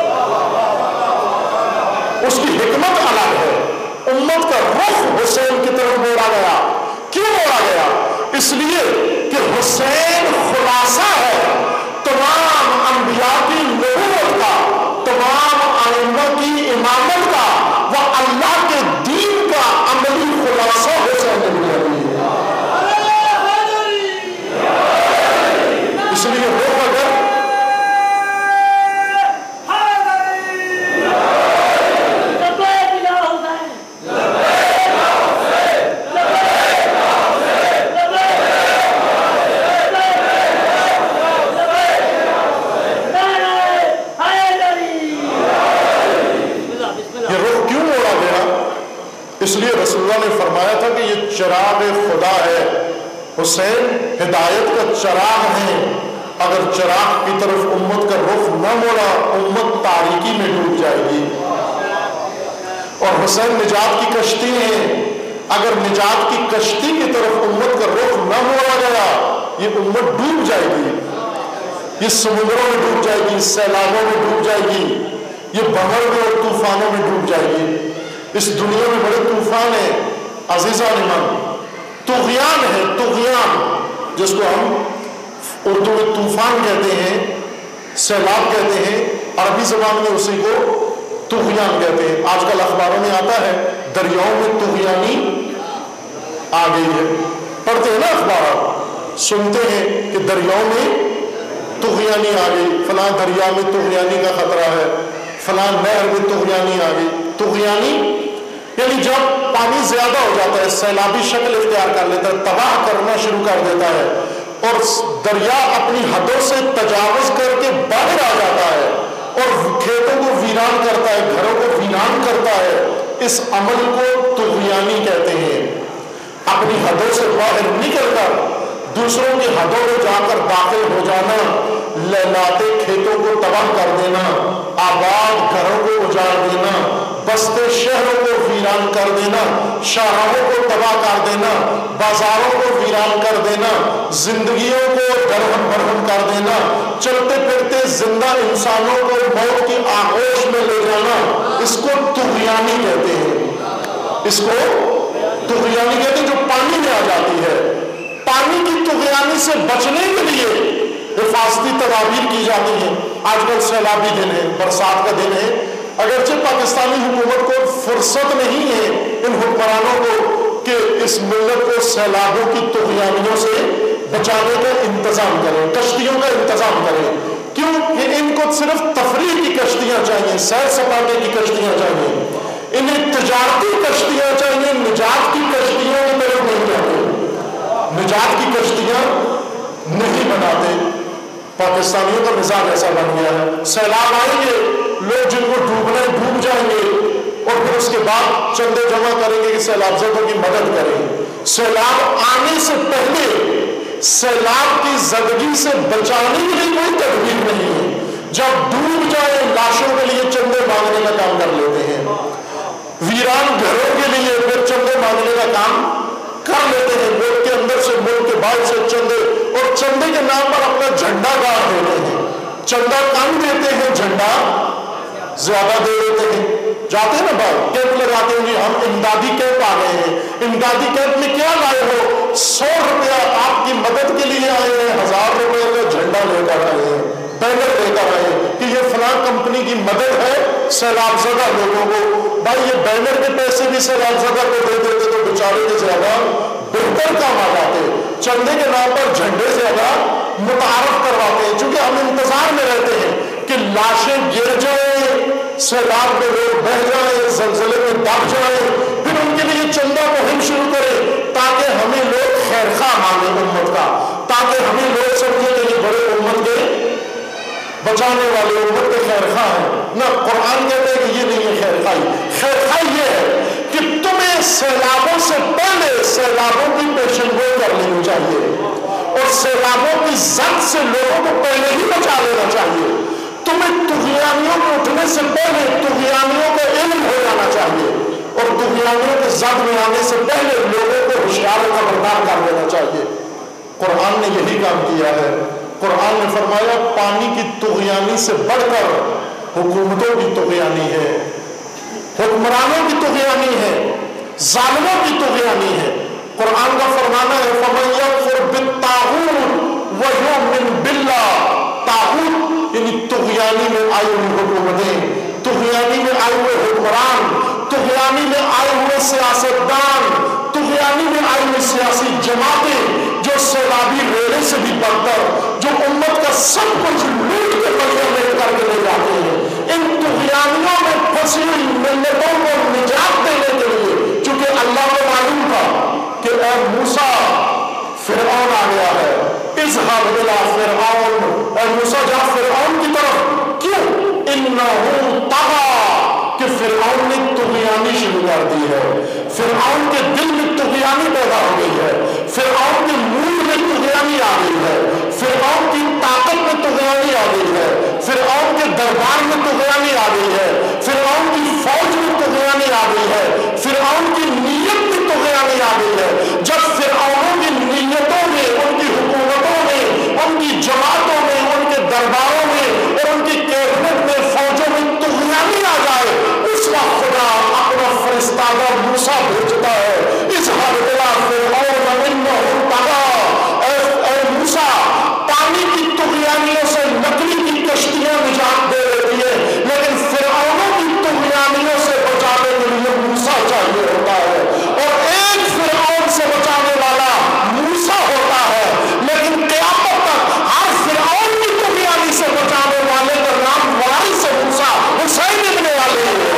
اس کی حکمت الگ ہے۔ امت کا رخ حسین کی طرف موڑا گیا۔ کیوں موڑا گیا؟ اس لیے کہ حسین خلاصہ ہے تمام انبیاء کی نبوت کا، تمام ائمہ کی امامت کا، وہ اللہ کے دین کا عملی خلاصہ حسین نبی ہے۔ اس لیے رخ اگر اس لیے رسول اللہ نے فرمایا تھا کہ یہ چراغ خدا ہے، حسین ہدایت کا چراغ ہے۔ اگر چراغ کی طرف امت کا رخ نہ موڑا امت تاریکی میں ڈوب جائے گی، اور حسین نجات کی کشتی ہے۔ اگر نجات کی کشتی کی طرف امت کا رخ نہ موڑا گیا یہ امت ڈوب جائے گی، یہ سمندروں میں ڈوب جائے گی، سیلابوں میں ڈوب جائے گی، یہ بحر میں اور طوفانوں میں ڈوب جائے گی۔ اس دنیا میں بڑے طوفان ہیں عزیزان من، طغیان ہے، طغیان جس کو ہم اردو میں طوفان کہتے ہیں، سیلاب کہتے ہیں، عربی زبان میں اسی کو طغیان کہتے ہیں۔ آج کل اخباروں میں آتا ہے دریاؤں میں طغیانی آ گئی ہے، پڑھتے ہیں نا اخبارات، سنتے ہیں کہ دریاؤں میں طغیانی آ گئی، فلاں دریا میں طغیانی کا خطرہ ہے، فلاں نہر میں طغیانی آ گئی۔ طغیانی یعنی جب پانی زیادہ ہو جاتا ہے، سیلابی شکل اختیار کر لیتا ہے، تباہ کرنا شروع کر دیتا ہے، اور دریا اپنی حدوں سے تجاوز کر کے باہر آ جاتا ہے اور کھیتوں کو ویران کرتا ہے، گھروں کو ویران کرتا ہے۔ اس عمل کو طغیانی کہتے ہیں۔ اپنی حدوں سے باہر نکل کر دوسروں کی حدوں میں جا کر داخل ہو جانا، لہلاتے کھیتوں کو تباہ کر دینا، آباد گھروں کو اجاڑ دینا، بستے شہروں کو ویران کر دینا، شاہراہوں کو تباہ کر دینا، بازاروں کو ویران کر دینا، زندگیوں کو درہم برہم کر دینا، چلتے پھرتے زندہ انسانوں کو موت کی آغوش میں لے جانا، اس کو طغیانی کہتے ہیں۔ اس کو طغیانی کہتے ہیں جو پانی میں آ جاتی ہے۔ پانی کی طغیانی سے بچنے کے لیے حفاظتی تدابیر کی جاتی ہیں۔ آج کل سیلابی دن ہے، برسات کا دن ہے، اگرچہ پاکستانی حکومت کو فرصت نہیں ہے ان حکمرانوں کو کہ اس ملت کو سیلابوں کی طغیانیوں سے بچانے کا انتظام کریں، کشتیوں کا انتظام کریں۔ کیوں کہ ان کو صرف تفریح کی کشتیاں چاہیے، سیر سپاٹے کی کشتیاں چاہیے، انہیں تجارتی کشتیاں چاہیے، نجات کی کشتیوں کی طرف نہیں جاتے، نجات کی کشتیاں نہیں بناتے۔ پاکستانیوں کا مزاج ایسا بن گیا ہے، سیلاب آئیں گے، لوگ جن کو ڈوبنا ہے ڈوب جائیں گے، اور پھر اس کے بعد چندے جمع کریں گے کہ سیلاب زدوں کی مدد کریں۔ سیلاب آنے سے پہلے سیلاب کی زدگی سے بچانے کے لیے کوئی تدبیر نہیں ہے، جب ڈوب جائے لاشوں کے لیے چندے مانگنے کا کام کر لیتے ہیں۔ ویران گھروں کے لیے پھر چندے مانگنے کا کام کر لیتے ہیں، ملک کے اندر سے ملک کے باہر سے چندے، اور چندے کے نام پر اپنا جھنڈا گاڑ دیتے ہیں، چندہ کم دیتے ہیں جھنڈا زیادہ دے دیتے ہیں۔ جاتے ہیں نا باہر کیمپ لگاتے ہیں، جی ہم امدادی کیمپ آ گئے ہیں، امدادی کیمپ میں کیا لائے ہو؟ 100 روپیہ آپ کی مدد کے لیے آئے ہیں، 1000 روپے کا جھنڈا لے کر آئے ہیں، بینر لے کر آئے ہیں کہ یہ فلاں کمپنی کی مدد ہے سیلاب زدہ لوگوں کو۔ بھائی یہ بینر کے پیسے بھی سیلاب زدہ کو دے دیتے تو بیچارے کے زیادہ بہتر کام آ جاتے، چندے کے نام پر جھنڈے زیادہ متعارف کرواتے ہیں، چونکہ ہم انتظار میں رہتے ہیں کہ لاشیں گر جائیں، سیلاب میں لوگ بہ جائیں، زلزلے میں دب جائیں، پھر ان کے لیے چندہ مہم شروع کریں تاکہ ہمیں لوگ خیر خواہ مانیں امت کا، تاکہ ہمیں لوگ سمجھیں کہ یہ بڑے امت کے بچانے والے امت کے خیر خواہ ہیں۔ نہ قرآن کہتے ہیں کہ یہ نہیں ہے خیر خواہی، خیر خواہی یہ ہے کہ تمہیں سیلابوں سے پہلے سیلابوں کی پیشن گوئی کر لینی چاہیے، اور سیلابوں کی زد سے لوگوں کو پہلے ہی بچا لینا چاہیے، تمہیں طغیانیوں کے اٹھنے سے پہلے طغیانیوں کا علم ہو جانا چاہیے، اور طغیانیوں کے زد میں آنے سے پہلے لوگوں کو ہوشیار و خبردار کر دینا چاہیے۔ قرآن نے یہی کام کیا ہے۔ قرآن نے فرمایا پانی کی طغیانی سے بڑھ کر حکومتوں کی طغیانی ہے، حکمرانوں کی طغیانی ہے، ظالموں کی طغیانی ہے۔ قرآن کا فرمانا ہے فَمَن يَكْفُرْ بِالطَّاغُوتِ وَيُؤْمِنْ بِاللَّهِ، طاغوت یعنی طغیانی میں آئی ہوئی حکومتیں، طغیانی میں آئے ہوئے حکمران، طغیانی میں آئے ہوئے سیاستدان، طغیانی میں آئی ہوئی سیاسی جماعتیں جو سیلابی ریلے سے بھی بدتر، جو امت کا سب کچھ لوٹ کے بڑھیا لے کر کے لے جاتے ہیں، ان طغیانیوں میں پھنسی ہوئی ملتوں کو نجات دینے کے لیے، چونکہ اللہ کو معلوم تھا کہ اے موسیٰ فرعون آ گیا ہے، اذهب الى فرعون، اے موسیٰ جا فرعون کی طرف، کیوں؟ انہو طغی، کہ فرعون نے طغیانی شروع کر دی ہے، فرعون کے دل میں طغیانی پیدا ہو گئی ہے، فرعون کے مول میں طغیانی آ گئی ہے، فرعون کی طاقت میں طغیانی آ گئی ہے، فرعون کے دربار میں طغیانی آ گئی ہے، فرعون کی فوج میں طغیانی آ گئی ہے، فرعون کی نیت میں طغیانی آ گئی ہے۔ جب فرعونوں کی نیتوں میں، ان کی حکومتوں میں، ان کی جماعتوں میں، ان کے درباروں میں اور ان کی کیبنٹ میں، فوجوں میں طغیانی آ جائے، اس وقت خدا اپنا فرستادہ موسیٰ بھیجتا ہے، اذهب الى فرعون انه طغى، اے موسیٰ پانی کی طغیانیوں سے نقلی کی کشتیاں نجات دے دیتی ہے، لیکن فرعونوں کی طغیانیوں سے بچانے کے لیے موسیٰ چاہیے ہوتا ہے، اور ایک فرعون سے بچانے والا موسیٰ ہوتا ہے، لیکن قیامت تک ہر فرعون کی طغیانی سے بچانے والے کا نام وارث موسیٰ حسین ابن علی ہے۔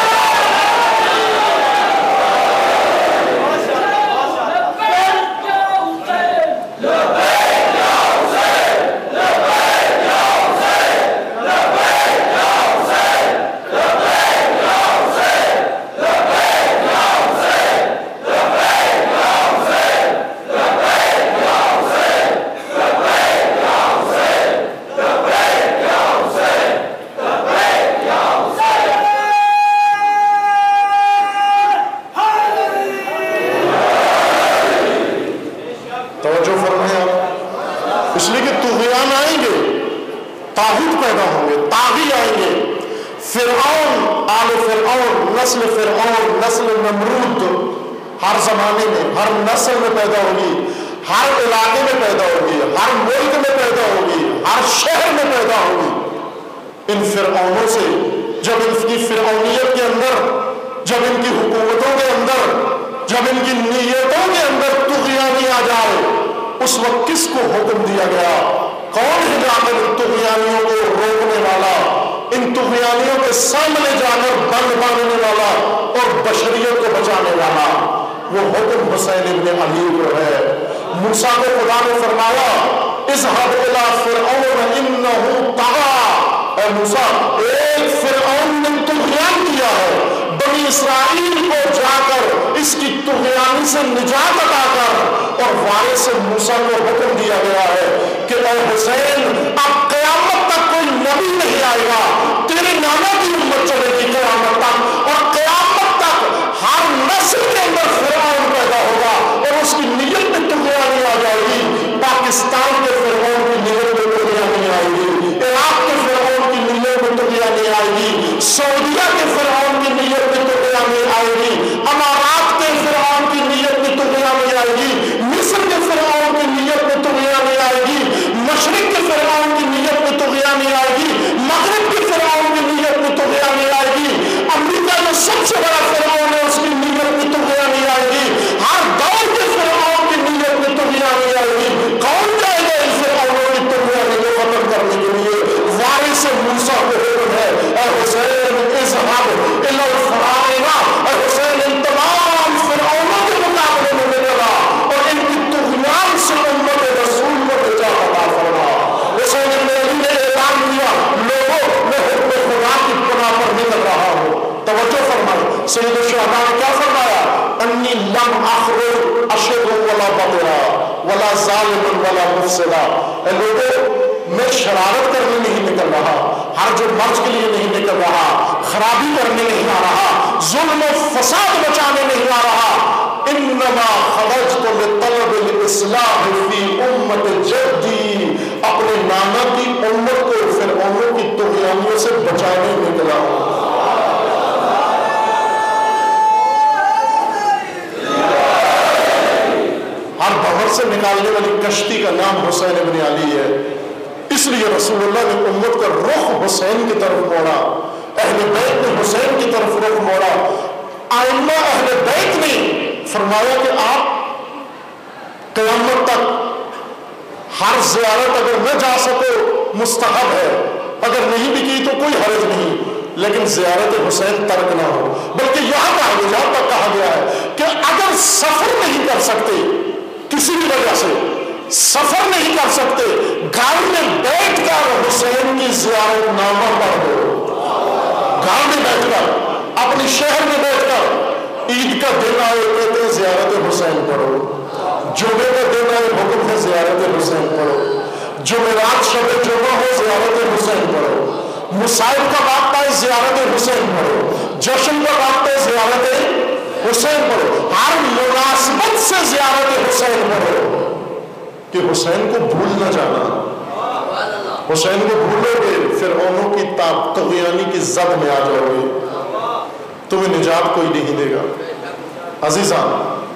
نسل نمرود ہر زمانے میں، ہر نسل میں پیدا ہوگی، ہر علاقے میں پیدا ہوگی، ہر ملک میں پیدا ہوگی، ہر شہر میں پیدا ہوگی۔ ان فرعونوں سے جب ان کی فرعونیت کے اندر، جب ان کی حکومتوں کے اندر، جب ان کی نیتوں کے اندر طغیانی آ جائے، اس وقت کس کو حکم دیا گیا؟ کون ہے جا کر ان طغیانیوں کو روکنے والا، ان طغیانیوں کے سامنے جا کر بند باندھنے والا اور بشریت کو بچانے والا؟ وہ حکم حسین ابن علی کو ہے۔ موسیٰ کو خدا نے فرمایا اذهب الى فرعون انه طغى، اے موسیٰ ایک فرعون نے طغیان کیا ہے، بنی اسرائیل کو جا کر اس کی طغیانی سے نجات عطا کر، اور وارث موسیٰ کو حکم دیا گیا ہے کہ اے حسین اب قیامت تک کوئی نبی نہیں آئے گا، تیرے ناموں کی امت چلے گی قیامت تک، اور قیامت تک پاکستان کے فرعون کی نیت میں طغیان نہیں آئے گی، عراق کے فرعون کی نیت میں طغیان نہیں آئے گی، سعودیہ کے فرعون کی نیت میں طغیان نہیں آئے گی، امارات کے فرعون کی نیت میں طغیان نہیں آئے گی، مصر کے فرعون کی نیت میں طغیان نہیں آئے گی، مشرق کے فرعون کی نیت میں طغیان نہیں آئے گی، مغرب کے فرعون کی نیت میں طغیان نہیں آئے گی، امریکہ جو سب سے بڑا فرعون ہے اس کی نیت میں طغیان نہیں آئے گی، ہر دور کے فرعون کی نیت میں طغیان نہیں آئے گی۔ کون جائے گا ان فرعونوں کی طغیانی کو ختم کرنے کے لیے؟ وارث موسیٰ کو حکم ہے، اے حسین اذهب الی الفراعنہ، اے حسین ان تمام فرعونوں کے مقابلے میں نکلا اور ان کی طغیان سے امت رسول کو نجات عطا فرما۔ حسین ابن علی نے اعلان کیا، لوگوں میں حکم خدا کی پناہ پر نکل رہا ہوں۔ توجہ فرمائیں، سید الشہداء نے کیا فرمایا؟ انی لم اخرج اشر ولا بطرا ولا ظالم ولا مفسدا۔ اے لوگوں، میں شرارت کرنے نہیں نکل رہا، ہر جو مرض کے لیے نہیں نکل رہا، خرابی کرنے نہیں آ رہا، ظلم و فساد بچانے نہیں آ رہا، انما خرجت لطلب الاصلاح فی امت جدی، اپنے نانا کی امت کو فرعونوں کی طغیانیوں سے بچانے نکلا ہوں۔ ہر بحر سے نکالنے والی کشتی کا نام حسین ابن علی ہے، اس لیے رسول اللہ نے امت کا رخ حسین کی طرف موڑا، اہل بیت نے حسین کی طرف رخ موڑا۔ آئمہ اہل بیت نے فرمایا کہ آپ قیامت تک ہر زیارت اگر نہ جا سکو مستحب ہے، اگر نہیں بھی کی تو کوئی حرج نہیں، لیکن زیارت حسین ترک نہ ہو۔ بلکہ یہاں تک کہا گیا ہے کہ اگر سفر نہیں کر سکتے، کسی بھی وجہ سے سفر نہیں کر سکتے، گھر میں بیٹھ کر حسین کی زیارت نامہ پڑھ دو، گھر میں بیٹھ کر، اپنی شہر میں بیٹھ کر، عید کا دن آئے کہتے ہیں زیارت حسین پڑھو، جمعے کا دن آئے حکم ہے زیارت حسین پڑھو، جمعرات شب جمعہ ہو زیارت حسین پڑھو، مصائب کا وقت آئے زیارت حسین پڑھو، جشن کا وقت ہے زیارت حسین پڑھو، ہر مناسبت سے زیارت حسین پڑھو کہ حسین کو بھول نہ جانا۔ حسین کو بھولو گے فرعونوں کی طغیانی کی زد میں آ جاؤ گے، تمہیں نجات کوئی نہیں دے گا۔ عزیزان،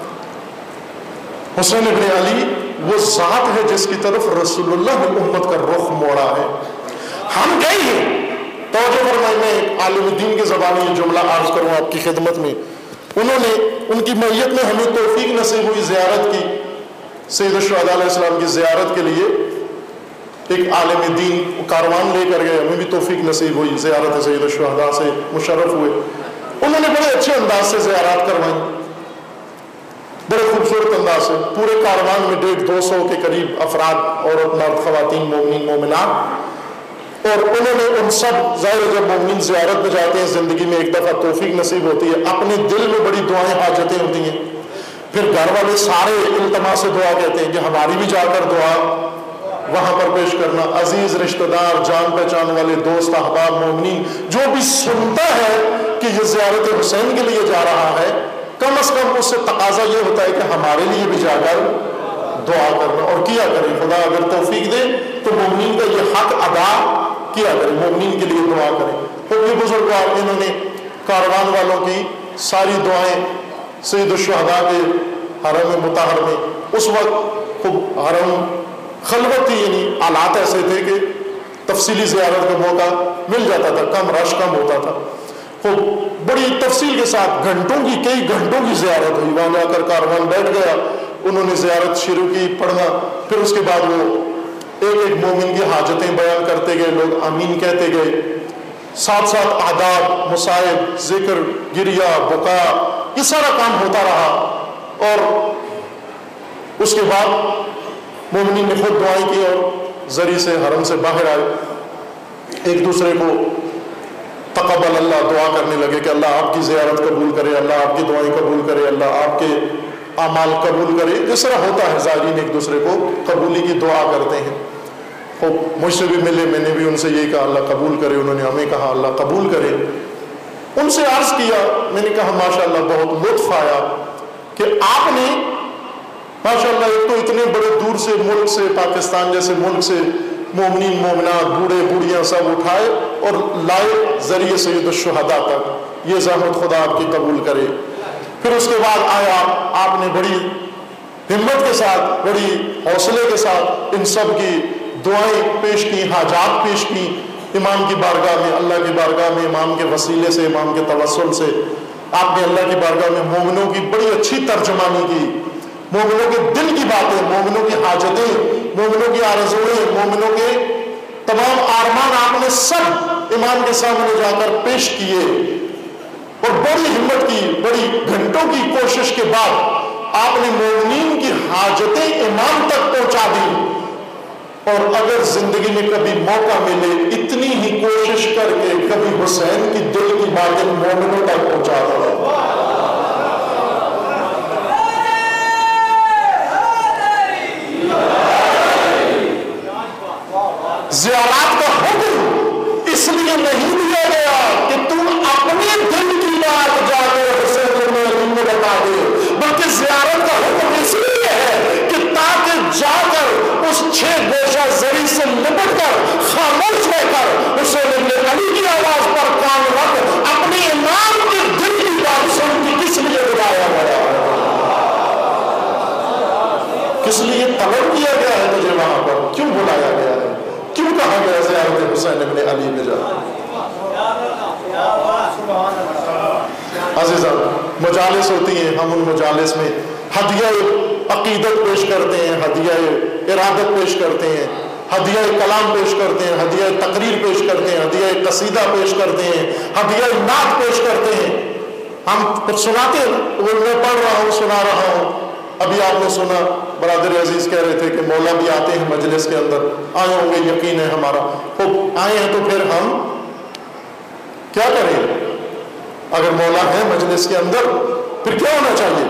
حسین ابن علی وہ ذات ہے جس کی طرف رسول اللہ نے امت کا رخ موڑا ہے۔ ہم گئے ہیں، توجہ فرمائیں، میں عالم دین کے زبان یہ جملہ عرض کروں آپ کی خدمت میں، انہوں نے ان کی میت میں ہمیں توفیق نصیب ہوئی زیارت کی، سید الشہداء علیہ السلام کی زیارت کے لیے ایک عالم دین کاروان لے کر گئے، ہمیں بھی توفیق نصیب ہوئی، زیارت سید الشہداء سے مشرف ہوئے۔ انہوں نے بڑے اچھے انداز سے زیارات کروائیں، بڑے خوبصورت انداز سے، پورے کاروان میں 150-200 کے قریب افراد، عورت مرد خواتین مومنین مومنات، اور انہوں نے ان سب، ظاہر جب مومنین زیارت میں جاتے ہیں زندگی میں ایک دفعہ توفیق نصیب ہوتی ہے، اپنے دل میں بڑی دعائیں حاجتیں ہوتی ہیں، پھر گھر والے سارے التماس دعا کہتے ہیں کہ ہماری بھی جا کر دعا وہاں پر پیش کرنا۔ عزیز رشتہ دار، جان پہچان والے دوست احباب مومنین، جو بھی سنتا ہے کہ یہ زیارت حسین کے لیے جا رہا ہے، کم از کم اس سے تقاضا یہ ہوتا ہے کہ ہمارے لیے بھی جا کر دعا کرنا، اور کیا کریں، خدا اگر توفیق دے تو مومنین کا یہ حق ادا کیا کریں، مومنین کے لیے دعا کریں۔ تو یہ بزرگوار، انہوں نے کاروان والوں کی ساری دعائیں سید الشہداء کے حرم مطہر میں، اس وقت خوب حرم خلوت تھی، یعنی حالات ایسے تھے کہ تفصیلی زیارت کا موقع مل جاتا تھا، کم رش کم ہوتا تھا، خوب بڑی تفصیل کے ساتھ کئی گھنٹوں کی زیارت ہوئی، وہاں جا کر کاروان بیٹھ گیا، انہوں نے زیارت شروع کی، پڑھنا، پھر اس کے بعد وہ ایک ایک مومن کی حاجتیں بیان کرتے گئے، لوگ آمین کہتے گئے، ساتھ ساتھ آداب، مصائب، ذکر، گریہ، بکا، یہ سارا کام ہوتا رہا، اور اس کے بعد مومنین نے خود دعائیں کی اور ذریعے سے حرم سے باہر آئے، ایک دوسرے کو تقبل اللہ دعا کرنے لگے کہ اللہ آپ کی زیارت قبول کرے، اللہ آپ کی دعائیں قبول کرے، اللہ آپ کے اعمال قبول کرے، جس طرح ہوتا ہے زائرین ایک دوسرے کو قبولی کی دعا کرتے ہیں۔ خوب مجھ سے بھی ملے، میں نے بھی ان سے یہی کہا اللہ قبول کرے، انہوں نے ہمیں کہا اللہ قبول کرے۔ ان سے عرض کیا، میں نے کہا ماشاءاللہ بہت لطف آیا کہ آپ نے ماشاءاللہ ایک تو اتنے بڑے دور سے ملک سے، پاکستان جیسے ملک سے مومنین مومنات بوڑھے بوڑھیاں سب اٹھائے اور لائے ذریعے سید الشہداء تک، یہ زحمت خدا آپ کی قبول کرے۔ پھر اس کے بعد آیا آپ نے بڑی ہمت کے ساتھ، بڑی حوصلے کے ساتھ ان سب کی دعائیں پیش کی، حاجات پیش کی امام کی بارگاہ میں، اللہ کی بارگاہ میں، امام کے وسیلے سے، امام کے توسل سے آپ نے اللہ کی بارگاہ میں مومنوں کی بڑی اچھی ترجمانی کی، مومنوں کے دل کی باتیں، مومنوں کی حاجتیں، مومنوں کی آرزویں، مومنوں کے تمام آرمان آپ نے سب امام کے سامنے جا کر پیش کیے، اور بڑی ہمت کی، بڑی گھنٹوں کی کوشش کے بعد آپ نے مومنین کی حاجتیں امام تک پہنچا دی۔ اور اگر زندگی میں کبھی موقع ملے اتنی ہی کوشش کر کے کبھی حسین کی دل کی باتیں مومنوں تک پہنچا دو۔ زیارات کا حکم اس لیے نہیں دیا گیا کہ تم اپنے دل کی بات جا کے حسین بن علی میں بتا دے، بلکہ زیارت کا حکم اس لیے ہے کہ تاکہ جا کر اس 6 گوشہ زری سے لپٹ کر خاموش رہ کر حسین بن علی کی آواز پر کان رکھ اپنے امام کے دل کی بات سن کے کس لیے بلایا گیا، کس لیے طلب کیا گیا ہے تجھے وہاں پر، کیوں بلایا گیا ہے، کیوں کہا گیا زیارت حسین ابن علی میں جا۔ عزیزاں مجالس ہوتی ہیں، ہم ان مجالس میں ہدیہ عقیدت پیش کرتے ہیں، ہدیہ ارادت پیش کرتے ہیں، ہدیہ کلام پیش کرتے ہیں، ہدیہ تقریر پیش کرتے ہیں، ہدیہ قصیدہ پیش کرتے ہیں، ہدیہ نعت پیش کرتے ہیں، ہم سناتے ہیں، میں پڑھ رہا ہوں، سنا رہا ہوں۔ ابھی آپ نے سنا برادر عزیز کہہ رہے تھے کہ مولا بھی آتے ہیں مجلس کے اندر، آئے ہوں گے، یقین ہے ہمارا، آئے ہیں تو پھر ہم کیا کریں؟ اگر مولا ہے مجلس کے اندر پھر کیا ہونا چاہیے؟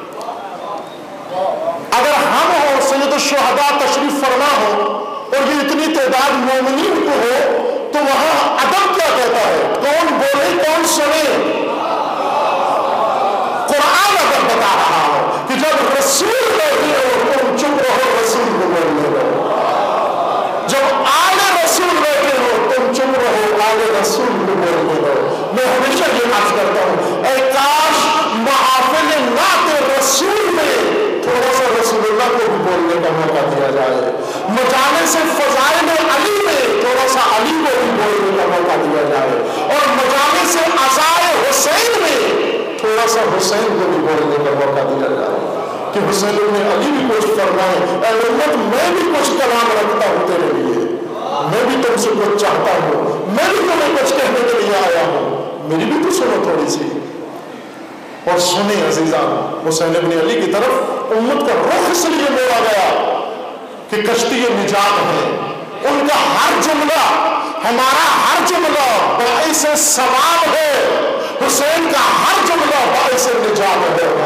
اگر ہم ہو، سید الشہداء تشریف فرما ہو اور یہ اتنی تعداد مومنین کو ہو تو وہاں ادب کیا کہتا ہے؟ کون بولے کون سنے؟ قرآن ادب بتا رہا ہے کہ جب رسول بیٹھے ہو تم چپ رہو، رسول کو بولنے دو، جب آل رسول بیٹھے ہو تم چپ رہو، آل رسول کو بولنے دو۔ میں ہمیشہ یہ عرض کرتا ہوں، اے کاش محافل نعت رسول میں تھوڑا سا رسول اللہ کو بھی بولنے کا موقع دیا جائے، مجالس فضائل علی میں تھوڑا سا علی کو بھی بولنے کا موقع دیا جائے، اور مجالس عزائے حسین میں تھوڑا سا حسین کو بھی بولنے کا موقع دیا جائے کہ حسین ابن علی بھی کچھ فرمائے، اے امت میں بھی کچھ کلام رکھتا ہوں تیرے لیے، میں بھی تم سے کچھ چاہتا ہوں، میں بھی تمہیں کچھ کہنے کے لیے آیا ہوں، میری بھی تو سنو تھوڑی سی۔ اور سنیں عزیزان، حسین ابن علی کی طرف امت کا رخ اس لیے موڑا گیا کہ کشتی نجات ہے، ان کا ہر جملہ، ہمارا ہر جملہ باعث ثواب ہے، حسین کا ہر جملہ باعث نجات ہے۔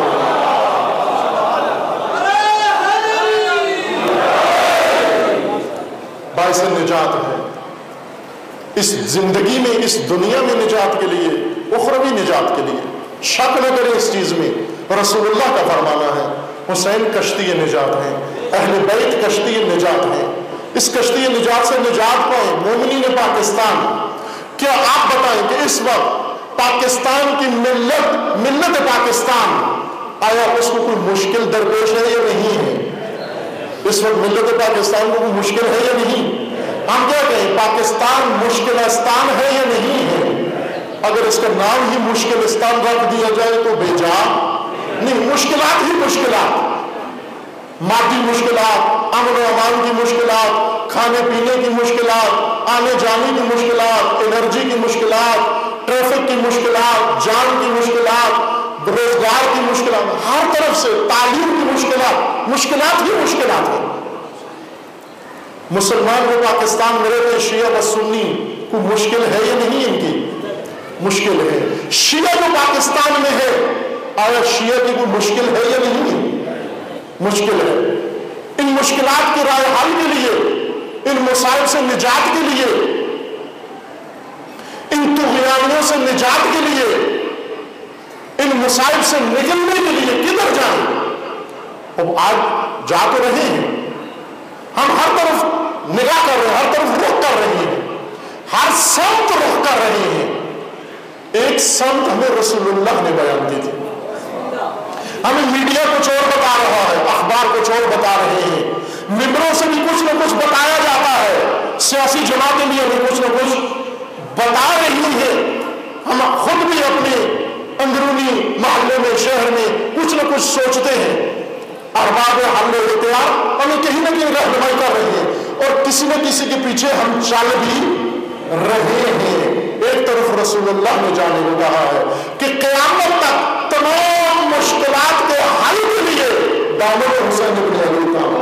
باعث نجات ہے، اس زندگی میں، اس دنیا میں نجات کے لیے، اخروی نجات کے لیے۔ شک نہ کرے اس چیز میں، رسول اللہ کا فرمانا ہے حسین کشتی نجات ہے، اہل بیت کشتی نجات ہے، اس کشتی نجات سے نجات پائیں مومنین پاکستان۔ کیا آپ بتائیں کہ اس وقت پاکستان کی ملت پاکستان، آیا اس کو کوئی مشکل درپیش ہے یا نہیں ہے؟ اس وقت ملت پاکستان کو کوئی مشکل ہے یا نہیں؟ ہم کیا کہیں، پاکستان مشکلستان ہے یا نہیں ہے؟ اگر اس کا نام ہی مشکلستان رکھ دیا جائے تو بے جا نہیں، مشکلات ہی مشکلات، مادی مشکلات، امن و امان کی مشکلات، کھانے پینے کی مشکلات، آنے جانے کی مشکلات، انرجی کی مشکلات، ٹریفک کی مشکلات، جان کی مشکلات، روزگار کی مشکلات، ہر طرف سے تعلیم کی مشکلات، مشکلات ہی مشکلات ہیں۔ مسلمان وہ پاکستان میں رہتے شیعہ و سنی، کوئی مشکل ہے یا نہیں؟ ان کی مشکل ہے۔ شیعہ جو پاکستان میں ہے، آیا شیعہ کی کوئی مشکل ہے یا نہیں؟ مشکل ہے۔ ان مشکلات کی رائے حل کے لیے، ان مسائل سے نجات کے لیے، ان طغیانیوں سے نجات کے لیے، ان مسائل سے نکلنے کے لیے کدھر جائیں؟ اب آج جا تو رہے ہیں، ہم ہر طرف نگاہ کر رہے ہیں، ہر طرف رخ کر رہے ہیں، ہر سمت رخ کر رہے ہیں۔ ایک سمت ہمیں رسول اللہ نے بیان دی تھی، ہمیں میڈیا کچھ اور بتا رہا ہے، اخبار کچھ اور بتا رہے ہیں، ممبروں سے بھی کچھ نہ کچھ بتایا جاتا ہے، سیاسی جماعتیں بھی ہمیں کچھ نہ کچھ بتا رہی ہیں، ہم خود بھی اپنے اندرونی محلے میں شہر میں کچھ نہ کچھ سوچتے ہیں، ارباب حل و اختیار ہمیں کہیں نہ کہیں رہنمائی کر رہے ہیں، اور کسی نہ کسی کے پیچھے ہم چل بھی رہے ہیں۔ ایک طرف رسول اللہ نے جانے کو کہا ہے کہ قیامت تک تمام مشکلات کے حل کے لیے دامن حسین ابن علی کا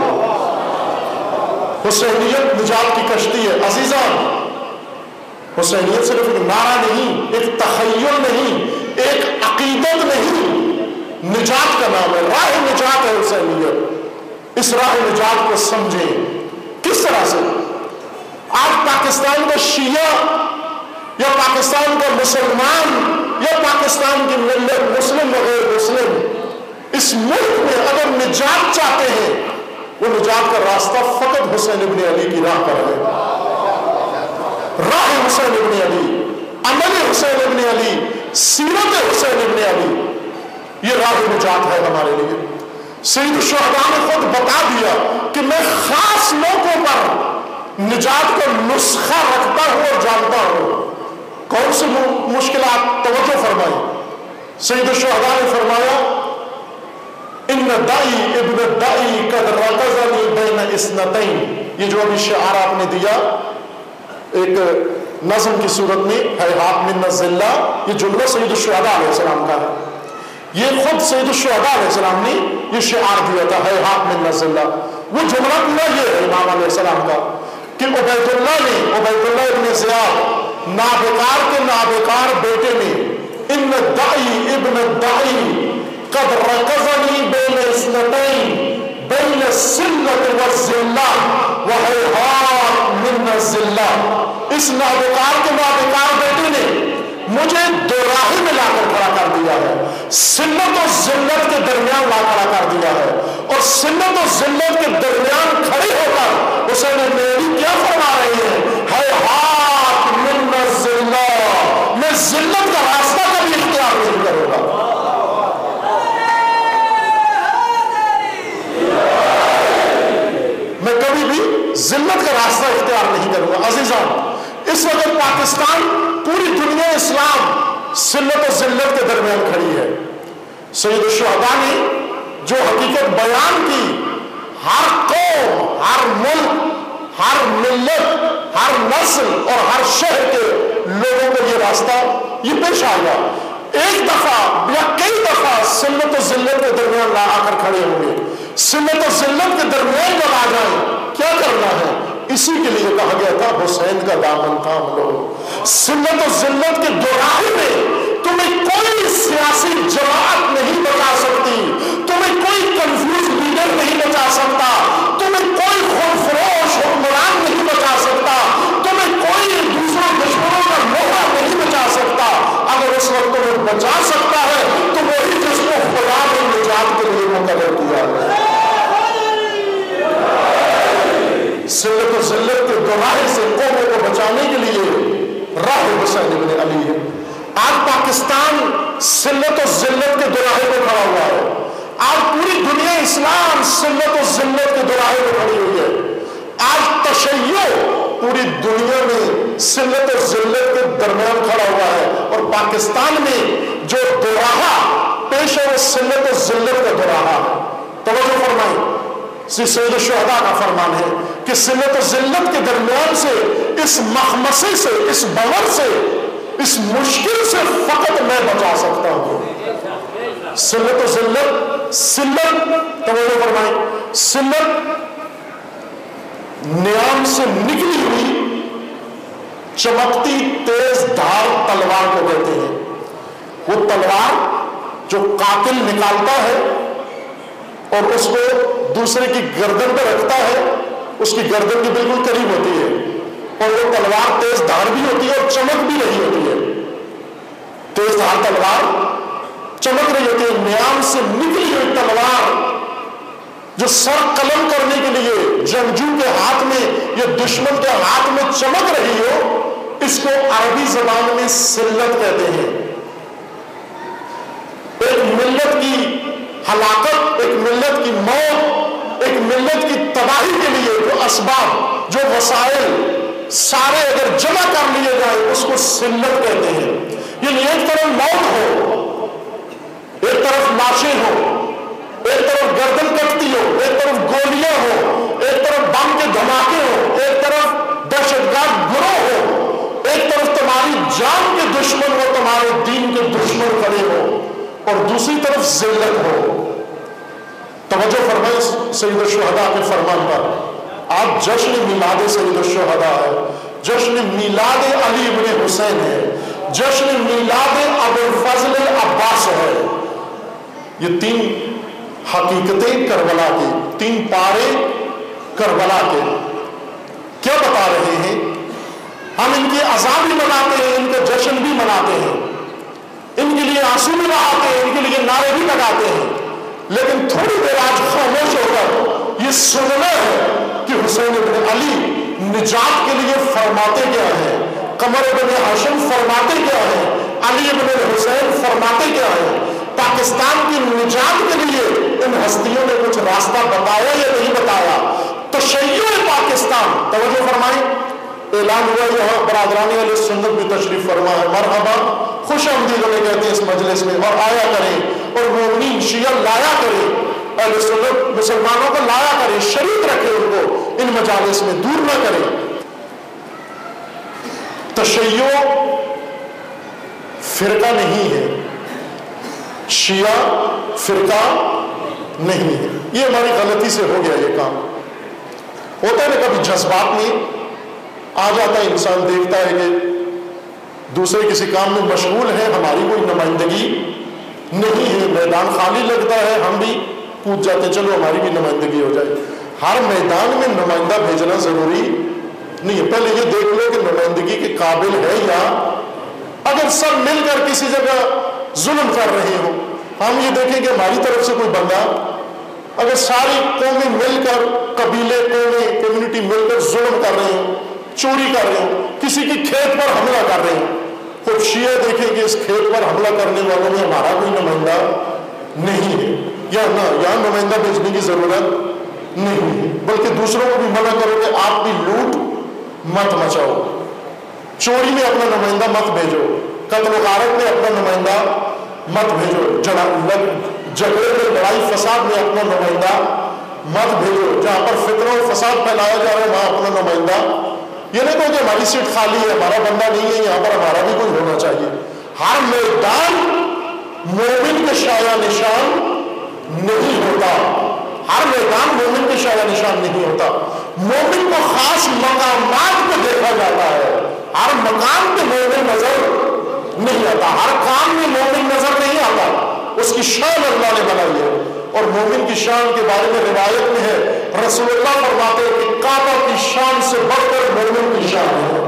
حسینیت نجات کی کشتی ہے۔ عزیزان، حسینیت صرف ایک نعرہ نہیں، ایک تخیل نہیں، ایک عقیدت نہیں، نجات کا نام ہے، راہ نجات ہے حسینیت۔ اس راہ نجات کو سمجھیں کس طرح سے۔ آج پاکستان کا شیعہ یا پاکستان کا مسلمان یا پاکستان کی ملت مسلم و غیر مسلم اس ملک میں اگر نجات چاہتے ہیں، وہ نجات کا راستہ فقط حسین ابن علی کی راہ پر ہے۔ راہ حسین ابن علی، عمل حسین ابن علی، سیرت حسین ابن علی، یہ راہ نجات ہے ہمارے لیے۔ سید الشہداء نے خود بتا دیا کہ میں خاص موقعوں پر نجات کا نسخہ رکھتا ہوں اور جانتا ہوں۔ کون سی مشکلات؟ توجہ فرمائی۔ سید الشہداء نے فرمایا ان دائی ابن الدائی قد رکزنی بین اثنتین، یہ جو ابھی شعار آپ نے دیا ایک نظم کی صورت میں، ہیہات من الذلہ، یہ جملہ سید الشہداء علیہ السلام کا ہے۔ یہ خود سید الشہداء علیہ السلام نے یہ شعار دیا تھا، ہیہات من الذلہ۔ وہ جملہ پورا یہ ہے امام علیہ السلام کا کہ عبید اللہ ابن زیاد نابکار کے نابکار بیٹے نے ان دائی ابن الدائی قد رکزنی بین اثنتین بین السلۃ والذلہ وہیہات من الذلہ، اس نابکار کے نابکار بیٹے نے مجھے دو راہی میں لا کر کھڑا کر دیا ہے، سلت و ذلت کے درمیان لا کھڑا کر دیا ہے، اور سلت و ذلت کے درمیان کھڑے ہو کر حسین ابن علی کیا فرما رہے ہیں؟ ہیہات من الذلہ، میں ذلت کا راستہ کبھی اختیار نہیں کروں گا۔ میں کبھی بھی ذلت کا راستہ اختیار نہیں کروں گا۔ عزیزان، اس وقت پاکستان، پوری دنیا اسلام ذلت و ذلت کے درمیان کھڑی ہے۔ سید الشہداء نے جو حقیقت بیان کی، ہر قوم، ہر ملک، ہر ملت، ہر نسل اور ہر شہر کے لوگوں کو یہ راستہ یہ پیش آئے گا۔ ایک دفعہ یا کئی دفعہ ذلت و ذلت کے درمیان لا آ کر کھڑے ہوں گے۔ ذلت و ذلت کے درمیان جب آ جائیں کیا کرنا ہے؟ اسی کے لیے کہا گیا تھا حسین کا دامن تھام لو۔ ذلت و ذلت کے دوراہی میں تمہیں کوئی سیاسی جماعت نہیں بچا سکتی، تمہیں کوئی کنفیوز لیڈر نہیں بچا سکتا، تمہیں کوئی خود فروش حکمران نہیں بچا سکتا، تمہیں کوئی دوسرے دشمنوں کا موقع نہیں بچا سکتا۔ اگر اس وقت تمہیں بچا سکتا ہے تو وہی جس کو خدا نے نجات کے لیے مقرر کیا ہے۔ ذلت و ذلت کے دوراہی سے قوموں کو بچانے کے لیے راہ حسین ابن علی ہے۔ آج پاکستان ذلت و ذلت کے دوراہے پہ کھڑا ہوا ہے، آج پوری دنیا اسلام ذلت و ذلت کے دوراہے پہ کھڑی ہوئی ہے۔ آج تشیع پوری دنیا میں ذلت و ذلت کے درمیان کھڑا ہوا ہے، اور پاکستان میں جو دوراہا پیش ہے وہ ذلت و ذلت کا دوراہا ہے۔ توجہ فرمائیں، سید الشہداء کا فرمان ہے کہ ذلت و ذلت کے درمیان سے، اس مخمصے سے، اس بور سے، اس مشکل سے فقط میں بچا سکتا ہوں۔ ذلت و ذلت، ذلت توجہ فرمائیں، ذلت نیام سے نکلی ہوئی چمکتی تیز دھار تلوار کو کہتے ہیں۔ وہ تلوار جو قاتل نکالتا ہے اور اس کو دوسرے کی گردن پہ رکھتا ہے، اس کی گردن کے بالکل قریب ہوتی ہے، اور وہ تلوار تیز دھار بھی ہوتی ہے اور چمک بھی رہی ہوتی ہے۔ تیز دھار تلوار چمک رہی ہوتی ہے، نیام سے نکلی ہوئی تلوار جو سر قلم کرنے کے لیے جنگجو کے ہاتھ میں یا دشمن کے ہاتھ میں چمک رہی ہو، اس کو عربی زبان میں سلت کہتے ہیں۔ ایک ملت کی ہلاکت، ایک ملت کی موت، ایک ملت کی تباہی کے لیے جو اسباب، جو وسائل سارے اگر جمع کر لیے جائیں اس کو سلت کہتے ہیں۔ یعنی ایک طرف موت ہو، ایک طرف لاشیں ہو، ایک طرف گردن کٹتی ہو، ایک طرف گولیاں ہو، ایک طرف بم کے دھماکے ہو، ایک طرف دہشت گرد گروہ ہو، ایک طرف تمہاری جان کے دشمن ہو، تمہارے دین کے دشمن کھڑے ہو، اور دوسری طرف ذلت ہو۔ توجہ فرمائیں سید الشہداء کے فرمان پر۔ آج جشن میلاد سید الشہداء ہے، جشن میلاد علی ابن حسین ہے، جشن میلاد ابو الفضل عباس ہے۔ یہ تین حقیقتیں کربلا کی، تین پارے کربلا کے کیا بتا رہے ہیں؟ ہم ان کے عزا بھی مناتے ہیں، ان کا جشن بھی مناتے ہیں، ان کے لیے آنسو بھی بہاتے ہیں، ان کے لیے نعرے بھی لگاتے ہیں، لیکن تھوڑی دیر آج خاموش ہو کر یہ سننا ہے کہ حسین ابن علی نجات کے لیے فرماتے کیا ہیں، قمر ابن ہاشم فرماتے کیا ہیں، علی ابن حسین فرماتے کیا ہیں۔ پاکستان کی نجات کے لیے ان ہستیوں نے کچھ راستہ بتایا یا نہیں بتایا؟ تشیع پاکستان، توجہ فرمائیں، اعلان ہوا یہاں برادران اہل سنت بھی تشریف فرما ہے، مرحبا، خوش آمدید انہیں کہتے ہیں اس مجلس میں، اور آیا کریں، اور مومنین شیعہ لایا کریں، اہل سنت مسلمانوں کو لایا کریں، شریک رکھیں ان کو ان مجالس میں، دور نہ کریں۔ تشیع فرقہ نہیں ہے، شیعہ فرقہ نہیں ہے، یہ ہماری غلطی سے ہو گیا یہ کام۔ ہوتا ہے نا کبھی جذبات میں آ جاتا ہے، انسان دیکھتا ہے کہ دوسرے کسی کام میں مشغول ہے، ہماری کوئی نمائندگی نہیں ہے، میدان خالی لگتا ہے، ہم بھی پوچھ جاتے ہیں چلو ہماری بھی نمائندگی ہو جائے۔ ہر میدان میں نمائندہ بھیجنا ضروری نہیں ہے، پہلے یہ دیکھ لو کہ نمائندگی کے قابل ہے، یا اگر سب مل کر کسی جگہ ظلم کر رہے ہو، ہم یہ دیکھیں کہ ہماری طرف سے کوئی بندہ، اگر ساری قومیں مل کر، قبیلے، قومیں، کمیونٹی مل کر ظلم کر رہے ہوں، چوری کر رہے ہوں، کسی کی کھیت پر حملہ کر رہے ہیں، خود شیعہ دیکھیں کہ اس کھیت پر حملہ کرنے والوں میں ہمارا کوئی نمائندہ نہیں ہے، یا نہ یہاں نمائندہ بھیجنے کی ضرورت نہیں ہے، بلکہ دوسروں کو بھی منع کرو کہ آپ بھی لوٹ مت مچاؤ، چوری میں اپنا نمائندہ مت بھیجو، قتل و غارت میں اپنا نمائندہ مت بھیجو، جھگڑے میں، لڑائی فساد میں اپنا نمائندہ مت بھیجو، جہاں پر فتنہ و فساد پھیلایا جا رہا ہے وہاں اپنا نمائندہ، یہ نہیں کہو کہ ہماری سیٹ خالی ہے، ہمارا بندہ نہیں ہے، یہاں پر ہمارا بھی کوئی ہونا چاہیے۔ ہر میدان مومن کے شایہ نشان نہیں ہوتا، ہر میدان مومن کے شایہ نشان نہیں ہوتا، مومن کو خاص مقامات پہ دیکھا جاتا ہے، ہر مقام پہ مومن نظر نہیں آتا، ہر کام میں مومن نظر نہیں آتا، اس کی شان اللہ نے بنائی ہے۔ اور مومن کی شان کے بارے میں روایت میں ہے، رسول اللہ فرماتے ہیں کہ کعبہ کی شان سے بڑھ کر مومن کی شان ہے،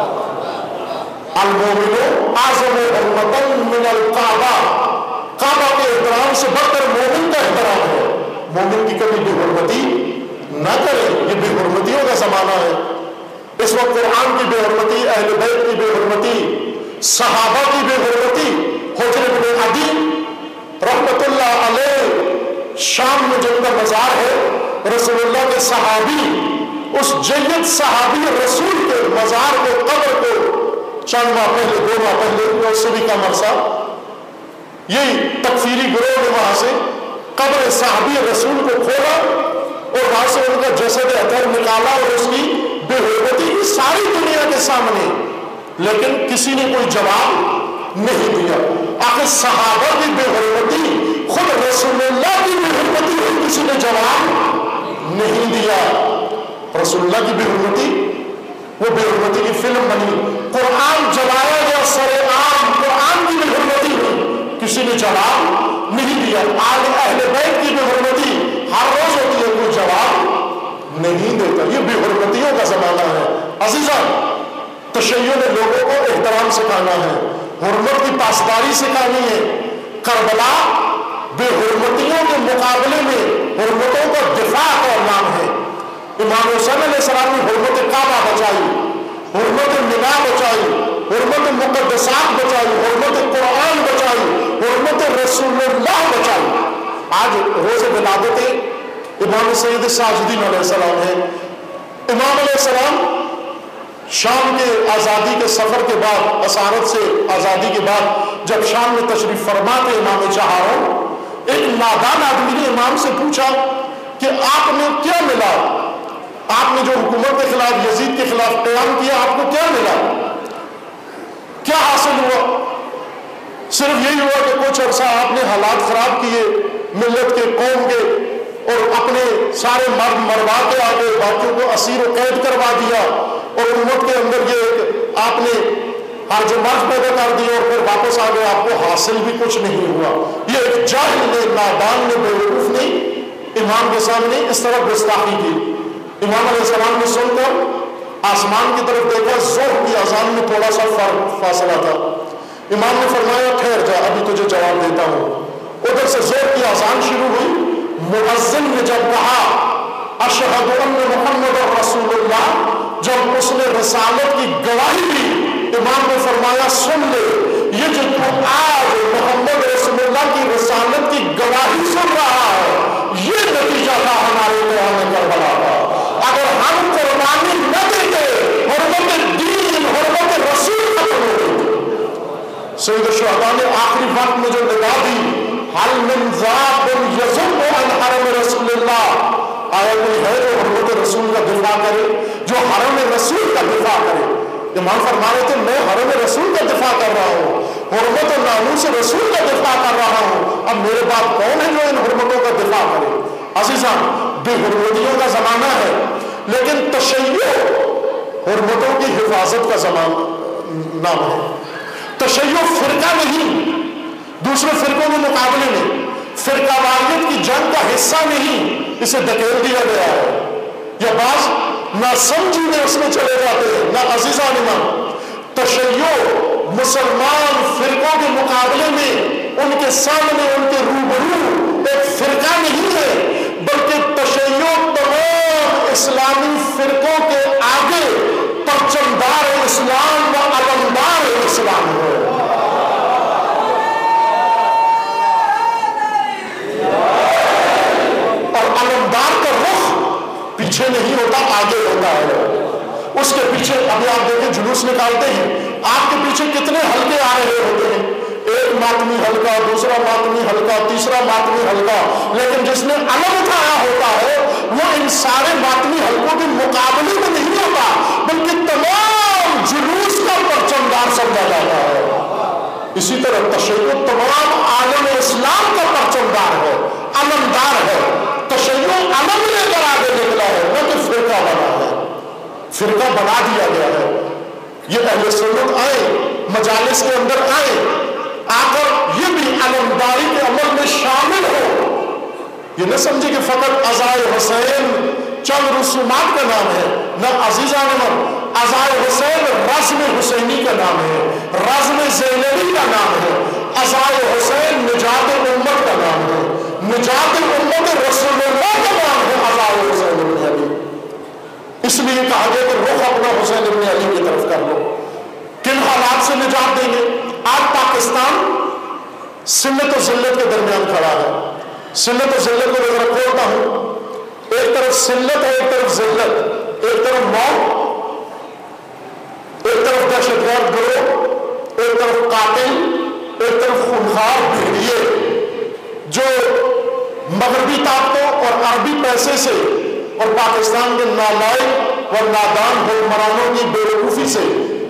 المومن اعظم حرمتا من الکعبہ، کعبہ کے احترام سے بڑھ کر مومن کا احترام ہے، مومن کی کبھی بے حرمتی نہ کرے، یہ بے حرمتیوں کا زمانہ ہے، اس وقت قرآن کی بے حرمتی، اہل بیت کی بے حرمتی، صحابہ کی بے حرمتی، حجر بن عدی رحمت اللہ علیہ، شام میں جن کا مزار ہے، رسول اللہ کے صحابی، اس جید صحابی رسول کے مزار کو، قبر کو چند ماہ پہلے، 2 ماہ پہلے، اس سے بھی کم عرصہ، یہی تکفیری گروہ نے وہاں سے قبر صحابی رسول کو کھولا اور وہاں سے ان کا جسد اطہر نکالا اور اس کی بے حرمتی کی ساری دنیا کے سامنے، لیکن کسی نے کوئی جواب نہیں دیا۔ آخر صحابہ کی بے حرمتی، خود رسول اللہ کی بے حرمتی ہوئی، کسی نے جواب نہیں دیا۔ رسول اللہ کی بے حرمتی، وہ بے حرمتی کی فلم بنی، قرآن جلایا گیا سر عام، قرآن کی بے حرمتی ہوئی، کسی نے جواب نہیں دیا۔ آج اہل بیت کی بے حرمتی ہر روز ہوتی ہے، کوئی جواب نہیں دیتا، یہ بے حرمتیوں کا زمانہ ہے۔ عزیزان، تشیع نے لوگوں کو احترام سکھانا ہے، حرمت کی پاسداری سکھانی ہے۔ کربلا بے حرمتیوں کے مقابلے میں حرمتوں کا دفاع کا نام ہے۔ امام حسین علیہ السلام نے حرمت کعبہ بچائی، حرمت منا بچائی، حرمت مقدسات بچائی، حرمت قرآن بچائی، حرمت رسول اللہ بچائی۔ آج روز ولادت امام سید ساجدین علیہ السلام ہے۔ امام علیہ السلام شام کے آزادی کے سفر کے بعد، اسارت سے آزادی کے بعد جب شام میں تشریف فرما تھے امام چہاروں، ایک نادان آدمی نے امام سے پوچھا کہ آپ نے کیا ملا؟ آپ نے جو حکومت کے خلاف، یزید کے خلاف قیام کیا، آپ کو کیا ملا؟ کیا حاصل ہوا؟ صرف یہی ہوا کہ کچھ عرصہ آپ نے حالات خراب کیے ملت کے، قوم کے، اور اپنے سارے مرد مروا کے آگے باقیوں کو اسیر و قید کروا دیا، اور امت کے اندر یہ آپ نے حرج و مرج پیدا کر دی، اور پھر واپس آ گئے، آپ کو حاصل بھی کچھ نہیں ہوا۔ یہ ایک جاہل نے، نادان نے، بیوقوف نے امام کے سامنے اس طرح گستاخی کی۔ امام علیہ السلام نے سن کر آسمان کی طرف دیکھا، ظہر کی اذان میں تھوڑا سا فاصلہ تھا۔ امام نے فرمایا ٹھہر جا، ابھی تجھے جواب دیتا ہوں۔ ادھر سے ظہر کی اذان شروع ہوئی، مؤذن نے جب کہا اشہد ان محمد رسول اللہ، جب اس نے رسالت کی گواہی دی، امام نے فرمایا سن لے، یہ جو تو آج محمد رسول اللہ کی رسالت کی گواہی سن رہا ہے، یہ نتیجہ تھا ہمارے قیام کربلا کا۔ اگر ہم قربانی نہ دیتے، حرمت دین، حرمت رسول ختم ہو گئی۔ سید الشہداء نے آخری وقت میں جو ندا دی، حل من ذاب یذب عن حرم رسول اللہ، آیا کوئی ہے جو حرمت رسول کا دفاع کرے، جو حرم رسول کا دفاع کرے؟ امام فرما رہے تھے میں حرم رسول کا دفاع کر رہا ہوں، حرمت و ناموس رسول کا دفاع کر رہا ہوں، اب میرے بعد کون ہے جو ان حرمتوں کا دفاع کرے؟ عزیزان، بے حرمتیوں کا زمانہ ہے، لیکن تشیع حرمتوں کی حفاظت کا زمانہ نام ہے۔ تشیع فرقہ نہیں، دوسرے فرقوں کے مقابلے میں فرقہ واریت کی جنگ کا حصہ نہیں، اسے دھکیل دیا گیا ہے۔ یا بعض ناسمجھی میں اس میں چلے جاتے ہیں۔ نہ عزیزان امام، تشیع مسلمان فرقوں کے مقابلے میں ان کے سامنے، ان کے روبرو ایک فرقہ نہیں ہے، بلکہ تشیع تمام اسلامی فرقوں کے آگے پرچمدار اسلام و علمدار اسلام ہے۔ اور علمدار کا رخ پیچھے نہیں ہوتا، آگے ہوتا ہے۔ اس کے پیچھے ابھی آپ دیکھیں جلوس نکالتے ہیں، آپ کے پیچھے کتنے حلقے آ رہے ہوتے ہیں، ایک ماتمی حلقہ، دوسرا ماتمی حلقہ، تیسرا ماتمی حلقہ، لیکن جس نے علم اٹھایا ہوتا ہے وہ ان سارے ماتمی حلقوں کے مقابلے میں نہیں ہوتا، بلکہ تمام جلوس کا پرچمدار سمجھا جاتا ہے۔ اسی طرح تشیع تمام عالم اسلام کا پرچمدار ہے، علمدار ہے۔ تشیع علم لے کر آگے نکلا ہے، نہ کہ فرقہ بنا ہے، فرقہ بنا دیا گیا ہے۔ یہ اہل سنت آئے، مجالس کے اندر آئے، آ کر یہ بھی علمداری کے عمل میں شامل ہو۔ یہ نہ سمجھے کہ فقط عزائے حسین چند رسومات کا نام ہے، نہ عزیزان امام، عزائے حسین رزم حسینی کا نام ہے، رزم زینبی کا نام ہے، عزائے حسین نجات امت کا نام ہے، نجات امت رسول اللہ کا نام ہے عزائے حسین ابن علی۔ اس لیے کہا گیا کہ رخ اپنا حسین ابن علی کی طرف کر لو۔ کن حالات سے نجات دیں گے؟ آج پاکستان سنت و ذلت کے درمیان کھڑا ہے۔ سنت و ذلت کو ذرا کھولتا ہوں، ایک طرف سلت ہے، ایک طرف ذلت، ایک طرف موت، ایک طرف دہشت گرد گروہ، ایک طرف قاتل، ایک طرف خونخوار بھیڑیے جو مغربی طاقتوں اور عربی پیسے سے اور پاکستان کے نالائق اور نادان حکمرانوں کی بے وقوفی سے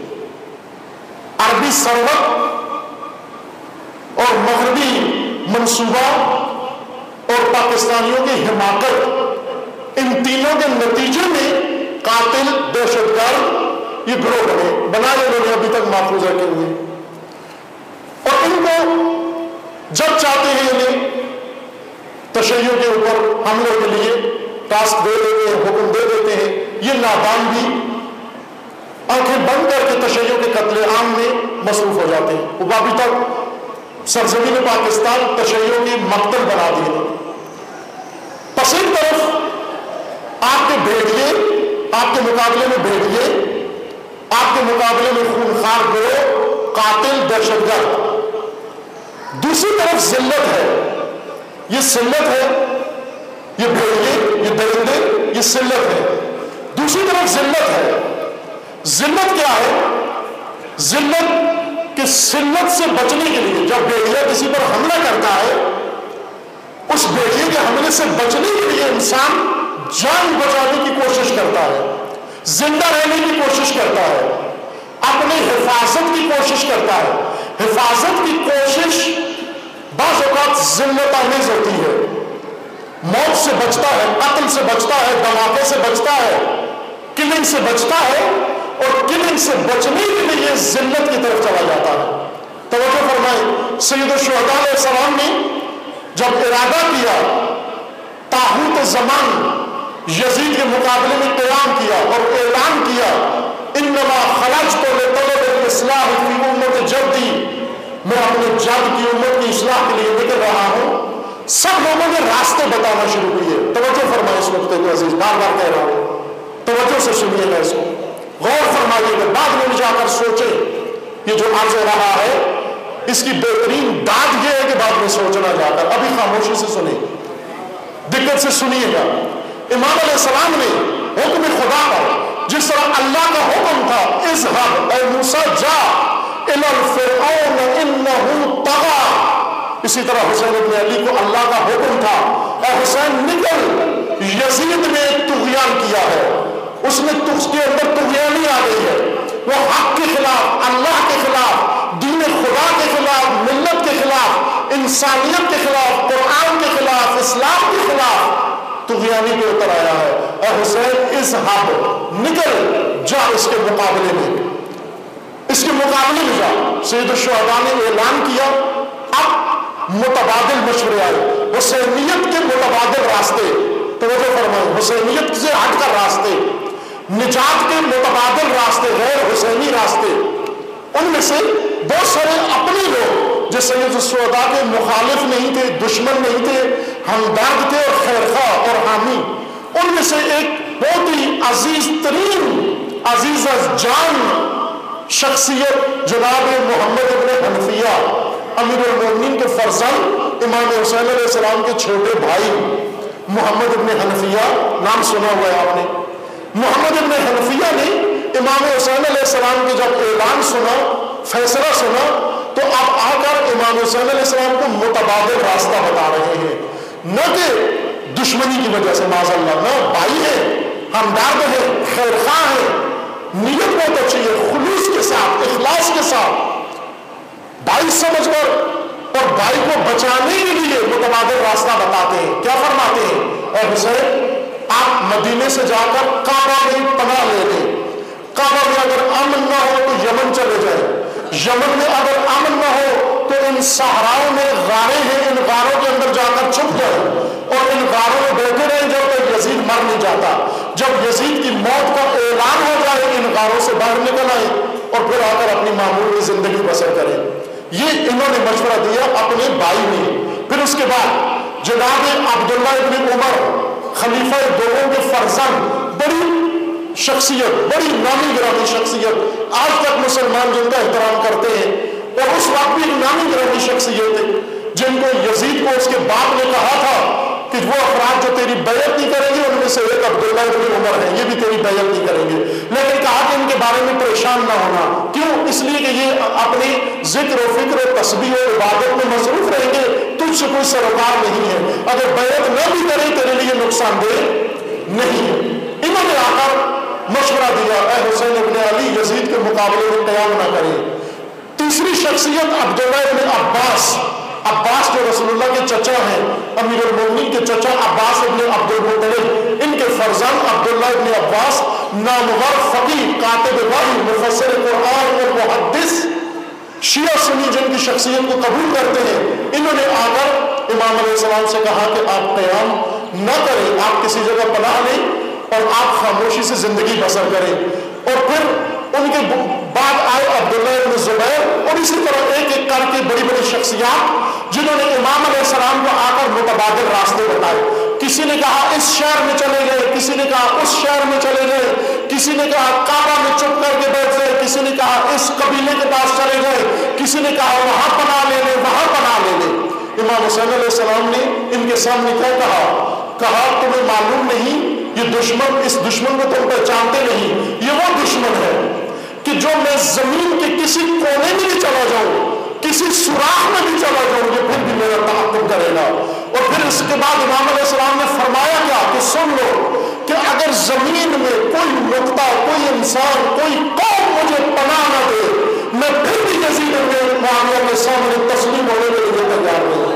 عربی ثروت اور مغربی منصوبہ اور پاکستانیوں کی حماقت، ان تینوں کے نتیجے میں قاتل، دہشت گرد یہ گروہ بنائے انہوں نے ابھی تک محفوظ رکھے ہوئے، اور ان کو جب چاہتے ہیں انہیں تشیع کے اوپر حملوں کے لیے ٹاسک دے دیتے ہیں، حکم دے دیتے ہیں۔ یہ نادان بھی آنکھیں بند کر کے تشیع کے قتل عام میں مصروف ہو جاتے ہیں۔ وہ ابھی تک سرزمین پاکستان تشیع کی مقتل بنا دیے۔ بھیڑیے آپ کے مقابلے میں بھیڑیے، آپ کے مقابلے میں خونخوار گروہ، قاتل، دہشت گرد۔ دوسری طرف ذلت ہے، یہ ذلت ہے، یہ بھیڑیے، یہ درندے، یہ ذلت ہے۔ دوسری طرف ذلت ہے۔ ذلت کیا ہے؟ ذلت کہ ذلت سے بچنے کے لیے جب بھیڑیا کسی پر حملہ کرتا ہے، اس بھیڑیے کے حملے سے بچنے کے لیے انسان جان بچانے کی کوشش کرتا ہے، زندہ رہنے کی کوشش کرتا ہے، اپنی حفاظت کی کوشش کرتا ہے۔ حفاظت کی کوشش بعض اوقات ذلت آمیز ہوتی ہے، موت سے بچتا ہے، قتل سے بچتا ہے، دھماکے سے بچتا ہے، کلنگ سے بچتا ہے، اور کلنگ سے بچنے کے لیے ذلت کی طرف چلا جاتا ہے۔ توجہ فرمائیں، سید الشہداء علیہ السلام نے جب ارادہ کیا طاغوت زمان یزید کے مقابلے میں قیام کیا اور اعلان کیا انما خرجت لطلب الاصلاح فی امت جدی، میں اپنے جد کی امت کی اصلاح کے لیے نکل رہا ہوں، سب لوگوں نے راستے بتانا شروع کیے۔ توجہ فرمائیں اس نقطے کو عزیز، بار بار کہہ رہا ہوں، توجہ سے سنیے گا، اس کو غور فرمائیے گا، بعد میں جا کر سوچیں۔ یہ جو عرض ہو رہا ہے اس کی بہترین بات یہ ہے کہ بعد میں سوچنا جا کر، ابھی خاموشی سے سنیں، دقت سے سنیے گا۔ امام علیہ السلام نے حکم خدا پر جس طرح اللہ کا حکم تھا اذهب اے موسیٰ جا الی الفرعون انه طغى، اسی طرح حسین ابن علی کو اللہ کا حکم تھا اے حسین نکل، یزید نے طغیان کیا ہے، اس نے اس کے اندر طغیانی آ گئی ہے، وہ حق کے خلاف، اللہ کے خلاف، دین خدا کے خلاف، ملت کے خلاف، انسانیت کے خلاف، قرآن کے خلاف، اسلام کے خلاف طغیانی پہ اتر آیا ہے۔ اے حسین اذهب، نکل جا اس کے مقابلے میں، اس کے مقابلے میں جا۔ سید الشہداء نے اعلان کیا، اب متبادل مشورے آئے، حسینیت کے متبادل راستے، توجہ فرمائیں، حسینیت سے ہٹ کر راستے، نجات کے متبادل راستے، غیر حسینی راستے، ان میں سے بہت سارے اپنے لوگ جو سید الشہداء کے مخالف نہیں تھے، دشمن نہیں تھے، ہمدرد تھے اور خیرخواہ اور حامی، ان میں سے ایک بہت ہی عزیز ترین، عزیز از جان شخصیت جناب محمد ابن حنفیہ امیر المومنین کے فرزند امام حسین علیہ السلام کے چھوٹے بھائی محمد ابن حنفیہ، نام سنا ہوا ہے آپ نے۔ محمد ابن حنفیہ نے امام حسین علیہ السلام کے جب اعلان سنا، فیصلہ سنا، تو اب آ کر امام حسین علیہ السلام کو متبادل راستہ بتا رہے ہیں، نہ کہ دشمنی کی وجہ سے، معاذ اللہ، نہ بھائی ہیں، ہمدرد ہیں، خیرخواہ ہیں، نیت بہت اچھی ہے، خلوص کے ساتھ، اخلاص کے ساتھ، بھائی سمجھ کر اور بھائی کو بچانے کے لیے متبادل راستہ بتاتے ہیں۔ کیا فرماتے ہیں؟ اے حسین، آپ مدینے سے جا کر کعبہ میں پناہ لے لیں، کعبہ میں اگر امن نہ ہو تو یمن چلے جائیں، یمن میں اگر امن نہ ہو تو ان صحراؤں میں غاریں ہیں، ان غاروں کے اندر جا کر چھپ جائیں اور ان غاروں میں بیٹھے رہیں جب تک یزید مر نہیں جاتا، جب یزید کی موت کا اعلان ہو جائے ان غاروں سے باہر نکل آئیں اور پھر آ کر اپنی معمولی زندگی بسر کریں۔ یہ انہوں نے مشورہ دیا اپنے بھائی نے۔ پھر اس کے بعد جناب عبداللہ ابن عمر خلیفہ دوم کے فرزند، بڑی شخصیت، بڑی نامی گرامی شخصیت، آج تک مسلمان جن کا احترام کرتے ہیں، اور اس وقت بھی نامی گرامی شخصیت ہے جن کو یزید کو اس کے باپ نے کہا تھا کہ وہ افراد جو تیری بیعت نہیں کریں گے ان میں سے ایک عبداللہ ابن عمر ہے، یہ بھی تیری بیعت نہیں کریں گے، لیکن کہا کہ ان کے بارے میں پریشان نہ ہونا، کیوں؟ اس لیے کہ یہ اپنی ذکر و فکر و تسبیح و عبادت میں مصروف رہیں گے، تجھ سے کوئی سروکار نہیں ہے، اگر بیعت نہ بھی کریں تیرے لیے نقصان دہ نہیں ہے۔ انہوں نے آ کر مشورہ دیا، اے حسین ابن علی، یزید کے مقابلے میں قیام نہ کریں۔ تیسری شخصیت عبداللہ ابن عباس، عباس جو رسول اللہ کے چچا ہیں، امیر المومنین کے چچا عباس ابن عبد المطلب، ان کے فرزند عبداللہ ابن عباس نامور فقیہ، کاتب وحی، مفسر قرآن اور محدث، شیعہ سنی جن کی شخصیت کو قبول کرتے ہیں، انہوں نے آ کر امام علیہ السلام سے کہا کہ آپ قیام نہ کریں، آپ کسی جگہ پناہ لیں اور آپ خاموشی سے زندگی بسر کریں۔ اور پھر ان کے بعد آئے عبداللہ ابن زبیر، اور اسی طرح ایک ایک کر کے بڑی بڑی شخصیات جنہوں نے امام علیہ السلام کو آ کر متبادل راستے بتائے۔ کسی نے کہا اس شہر میں چلے گئے، کسی نے کہا اس شہر میں چلے گئے، کسی نے کہا کعبہ میں چپ کر کے بیٹھ گئے، کسی نے کہا اس قبیلے کے پاس چلے گئے، کسی نے کہا وہاں پناہ لے لے، وہاں پناہ لے لے۔ امام حسین علیہ السلام نے ان کے سامنے کیا کہا تمہیں معلوم نہیں یہ دشمن، اس دشمن کو تم پہچانتے نہیں، یہ وہ دشمن ہے کہ جو میں زمین کے کسی کونے میں بھی چلا جاؤں، کسی سوراخ میں بھی چلا جاؤں، یہ پھر بھی میرا تعاقب کرے گا۔ اور پھر اس کے بعد امام علیہ السلام نے فرمایا کیا کہ سن لو کہ اگر زمین میں کوئی نقطہ، کوئی انسان، کوئی قوم مجھے پناہ نہ دے، میں پھر بھی یزید بن معاویہ کے سامنے تسلیم ہونے کے لیے تیار نہیں۔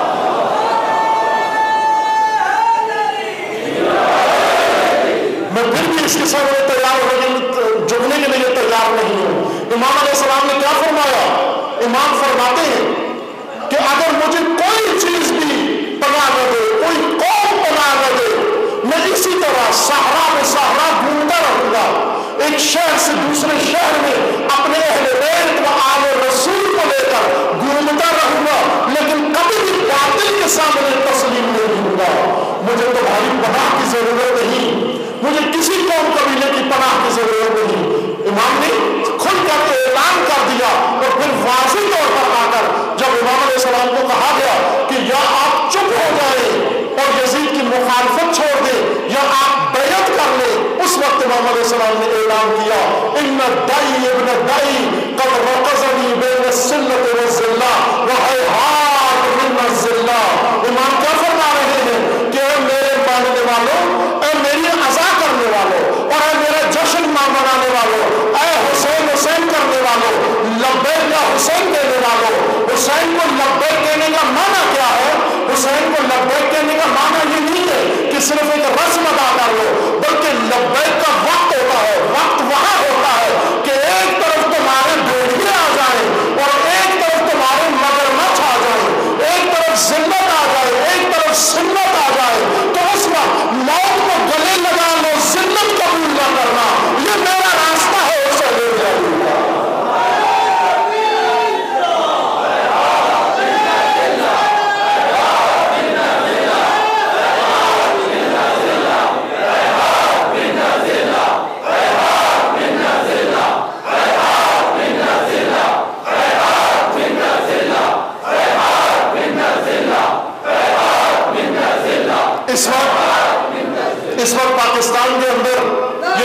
میں پھر بھی اس کے سامنے تیار ہونے جھکنے کے لیے تیار نہیں ہوں۔ امام علیہ السلام نے کیا فرمایا؟ امام فرماتے ہیں کہ اگر مجھے کوئی چیز بھی پناہ نہ دے، کوئی قوم پناہ نہ دے، میں اسی طرح صحرا میں صحرا گھومتا رہوں گا، ایک شہر سے دوسرے شہر میں اپنے اہل بیت و آل رسول کو لے کر گھومتا رہوں گا، لیکن کبھی بھی باطل کے سامنے تسلیم نہیں ہوں گا۔ مجھے تمہاری پناہ کی ضرورت نہیں، مجھے کسی قوم قبیلے کی پناہ کی ضرورت نہیں۔ امام نے کھل کر اعلان کر دیا، اور پھر واضح طور پر آ کر جب امام علیہ السلام کو کہا گیا کہ یا آپ چپ ہو جائیں اور یزید کی مخالفت چھوڑ دیں یا آپ بیعت کر لیں، اس وقت امام علیہ السلام نے اعلان کیا ان الدائی ابن دائی قد رقصنی بین السلۃ والذلہ وہیہات من الذلہ۔ امام کیا فرما رہے ہیں کہ اے میرے ماننے والوں، اے میری عزا کرنے والوں، اور اے میرا جشن منانے والوں، اے حسین حسین کرنے والوں، لبیک یا حسین کہنے والوں۔ حسین کو لبیک کہنے کا معنی کیا ہے؟ حسین کو لبیک کہنے کا معنی یہ نہیں ہے کہ صرف ایک رسم ادا کر لو، بلکہ لبیک کا وقت ہوتا ہے، وقت وہاں ہوتا ہے کہ ایک طرف تمہارے بھیڑیے آ جائیں اور ایک طرف تمہارے مگرمچھ آ جائیں، ایک طرف ذلت آ جائے، ایک طرف سنت آ جائے، تو اس وقت موت کو گلے لگا لو، ذلت قبول نہ کرنا، یہ میرا راستہ ہے، اسے لے جائے۔ اس وقت پاکستان کے اندر یہ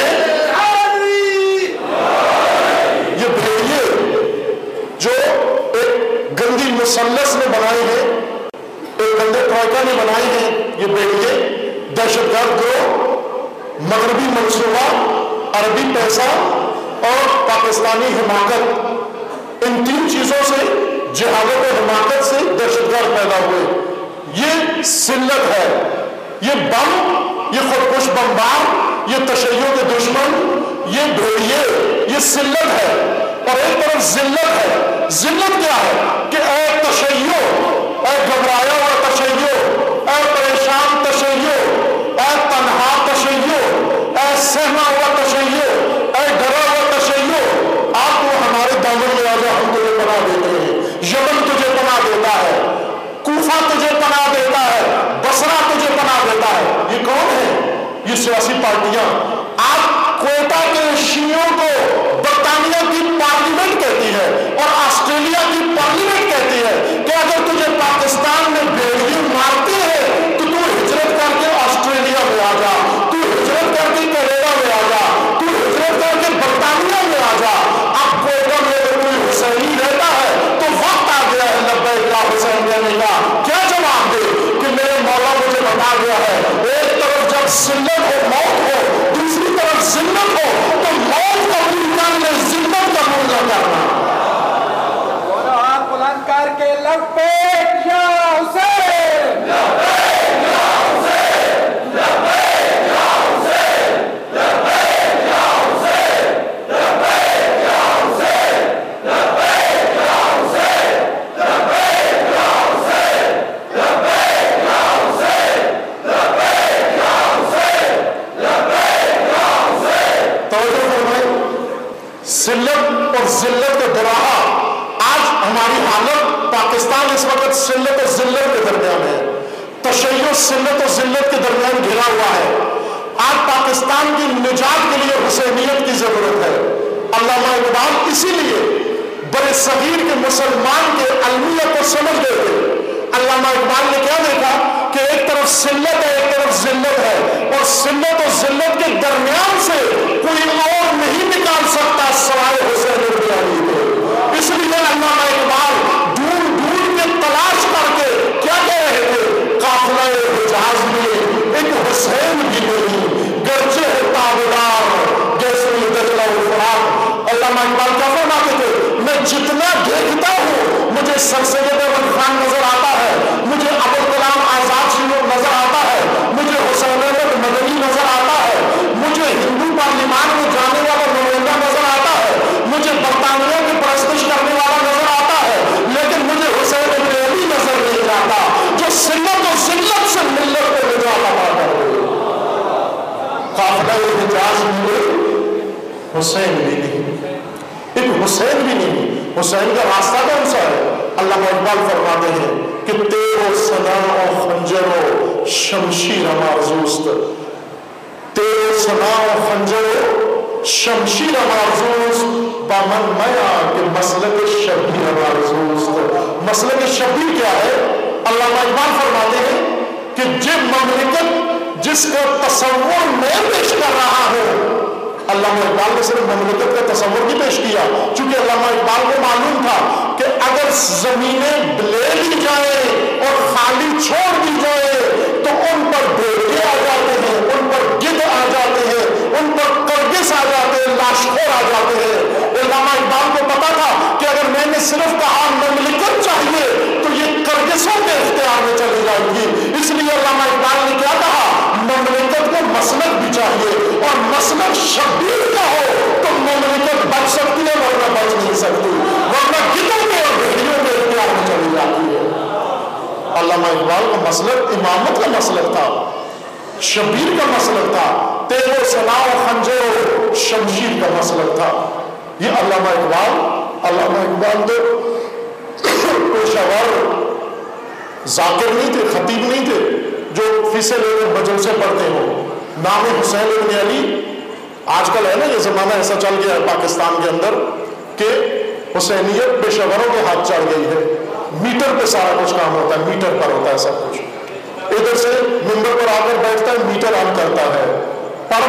بھیڑیے جو ایک گندی مثلث میں بنائے ہیں، ایک گندے ٹرائکا نے بنائی ہے، یہ بھیڑیے دہشت گرد گروہ، مغربی منصوبہ، عربی پیسہ اور پاکستانی حماقت، ان تین چیزوں سے، جہالت و حماقت سے دہشت گرد پیدا ہوئے۔ یہ ذلت ہے، یہ بم، یہ خودکش بمبار، یہ تشیع کے دشمن، یہ بھیڑیے، یہ ذلت ہے۔ اور ایک طرف ذلت ہے، ذلت کیا ہے کہ اے تشیع، اے گھبرایا ہوا تشیع، اے پریشان تشیع، اے تنہا تشیع، اے سہما ہوا تشیع، اے ڈرا ہوا تشیع، آپ وہ ہمارے دامن میں آ جاؤ، ہم تجھے پناہ دیتے ہیں۔ یمن تجھے پناہ دیتا ہے، کوفہ تجھے پناہ دیتا ہے، بصرہ تجھے پناہ دیتا ہے۔ یہ کون ہے؟ یہ سیاسی پارٹیاں۔ آپ کوئٹہ کے شیعوں کو برطانیہ کی پارلیمنٹ کہتی ہے اور آسٹریلیا کی پارلیمنٹ کہتی ہے کہ اگر تجھے پاکستان میں بھیڑیے مارتے ہیں تو ہجرت کر کے آسٹریلیا میں آ جا، تو ہجرت کر کے کینیڈا میں آ جا، تو ہجرت کر کے برطانیہ میں آ جا۔ اب کوئٹہ میں اگر کوئی حسینی رہتا ہے تو وقت آ گیا ہے لبیک یا حسین کہنے کا۔ کیا جواب دے کہ میرے مولا مجھے بتا گیا ہے، ایک طرف جب ذلت ہو، موت ہو، دوسری طرف ذلت ہو، تو موت قبول کر لے، ذلت قبول نہ کرنا۔ دونوں ہاتھ بلند کر کے لبیک یا حسین، لبیک یا حسین، لبیک یا حسین، لبیک یا حسین، لبیک یا حسین، لبیک یا حسین، لبیک یا حسین، لبیک یا حسین، لبیک یا حسین، لبیک یا حسین۔ توجہ فرمائیں، ذلت اور ذلت کا دراہا۔ آج ہماری حالت پاکستان اس وقت ذلت اور ذلت کے درمیان ہے۔ تشیع سنت و ذلت کے درمیان گھرا ہوا ہے. آج پاکستان کی نجات کے لیے حسینیت کی ضرورت ہے. علامہ اقبال اسی لیے بڑے صغیر کے مسلمان کے علمیت کو سمجھ گئے تھے. علامہ اقبال نے کیا دیکھا کہ ایک طرف سلت ہے ایک طرف ذلت ہے اور سلت و ذلت کے درمیان سے کوئی اور نہیں نکال سکتا سوائے حسین ابن علی کے. اس لیے علامہ اقبال ڈھونڈ ڈھونڈ کے تلاش کر کے کیا کہہ رہے تھے قافلہ حجاز میں ایک حسین بھی نہیں گرچہ ہے تابدار جیسے دجلہ و فرات. علامہ اقبال کیا فرماتے تھے میں جتنا دیکھتا ہوں مجھے سر سید احمد خان نظر آتا ہے, مجھے ابوالکلام آزاد شریف نظر آتا ہے, مجھے حسین احمد مدنی نظر آتا ہے, مجھے ہندو پارلیمان میں جانے والا نمائندہ نظر آتا ہے, مجھے برطانیہ کی پرستش کرنے والا نظر آتا ہے, لیکن مجھے حسین ابن علی نظر نہیں آتا جو سنت و ذلت سے ملت کو نجات عطا کر دے. قافلہ حجاز میں حسین بھی نہیں, ایک حسین بھی نہیں. حسین کا راستہ کون سا ہے؟ علامہ اقبال فرماتے ہیں کہ تیرو سنا و خنجر و شمشیر آرزوست, تیرو سنا و خنجر و شمشیر آرزوست بامن میا کہ مسلک شبیر آرزوست. مسلک شبیر کیا ہے؟ علامہ اقبال فرماتے ہیں کہ جب مملکت جس کا تصور میں پیش کر رہا ہوں, علامہ اقبال نے صرف مملکت کا تصور نہیں پیش کیا چونکہ علامہ اقبال کو معلوم تھا کہ اگر زمینیں لے لی جائیں اور خالی چھوڑ دی جائے تو ان پر بھیڑے آ جاتے ہیں, ان پر گدھ آ جاتے ہیں, ان پر کرگس آ جاتے ہیں, لاشخور آ جاتے ہیں. علامہ اقبال کو پتا تھا کہ اگر میں نے صرف کہا مملکت چاہیے تو یہ کرگسوں کے اختیار میں چلی جائے گی. اس لیے علامہ اقبال نے کیا کہا مملکت کو مسلک بھی چاہیے اور مسلک شبیر کا ہو تو مملکت بچ سکتی ہے ورنہ بچ نہیں سکتی, ورنہ گدھوں کے اور بھیڑیوں کے اختیار میں چلی جاتی ہے. علامہ اقبال کا مسلک امامت کا مسلک تھا, شبیر کا مسلک تھا, تیرو سنا و خنجر و شمشیر کا مسلک تھا. یہ علامہ اقبال تو پیشہ ور ذاکر نہیں تھے, خطیب نہیں تھے جو فیصے لے کر مجلسے پڑھتے ہوں. نام حسین ابن علی آج کل ہے نا یہ زمانہ ایسا چل گیا ہے پاکستان کے اندر کہ حسینیت پیشہ وروں کے ہاتھ چڑھ گئی ہے. میٹر پہ سارا کچھ کام ہوتا ہے, میٹر پر ہوتا ہے سب کچھ. ادھر سے ممبر پر آ کر بیٹھتا ہے, میٹر آن کرتا ہے. پر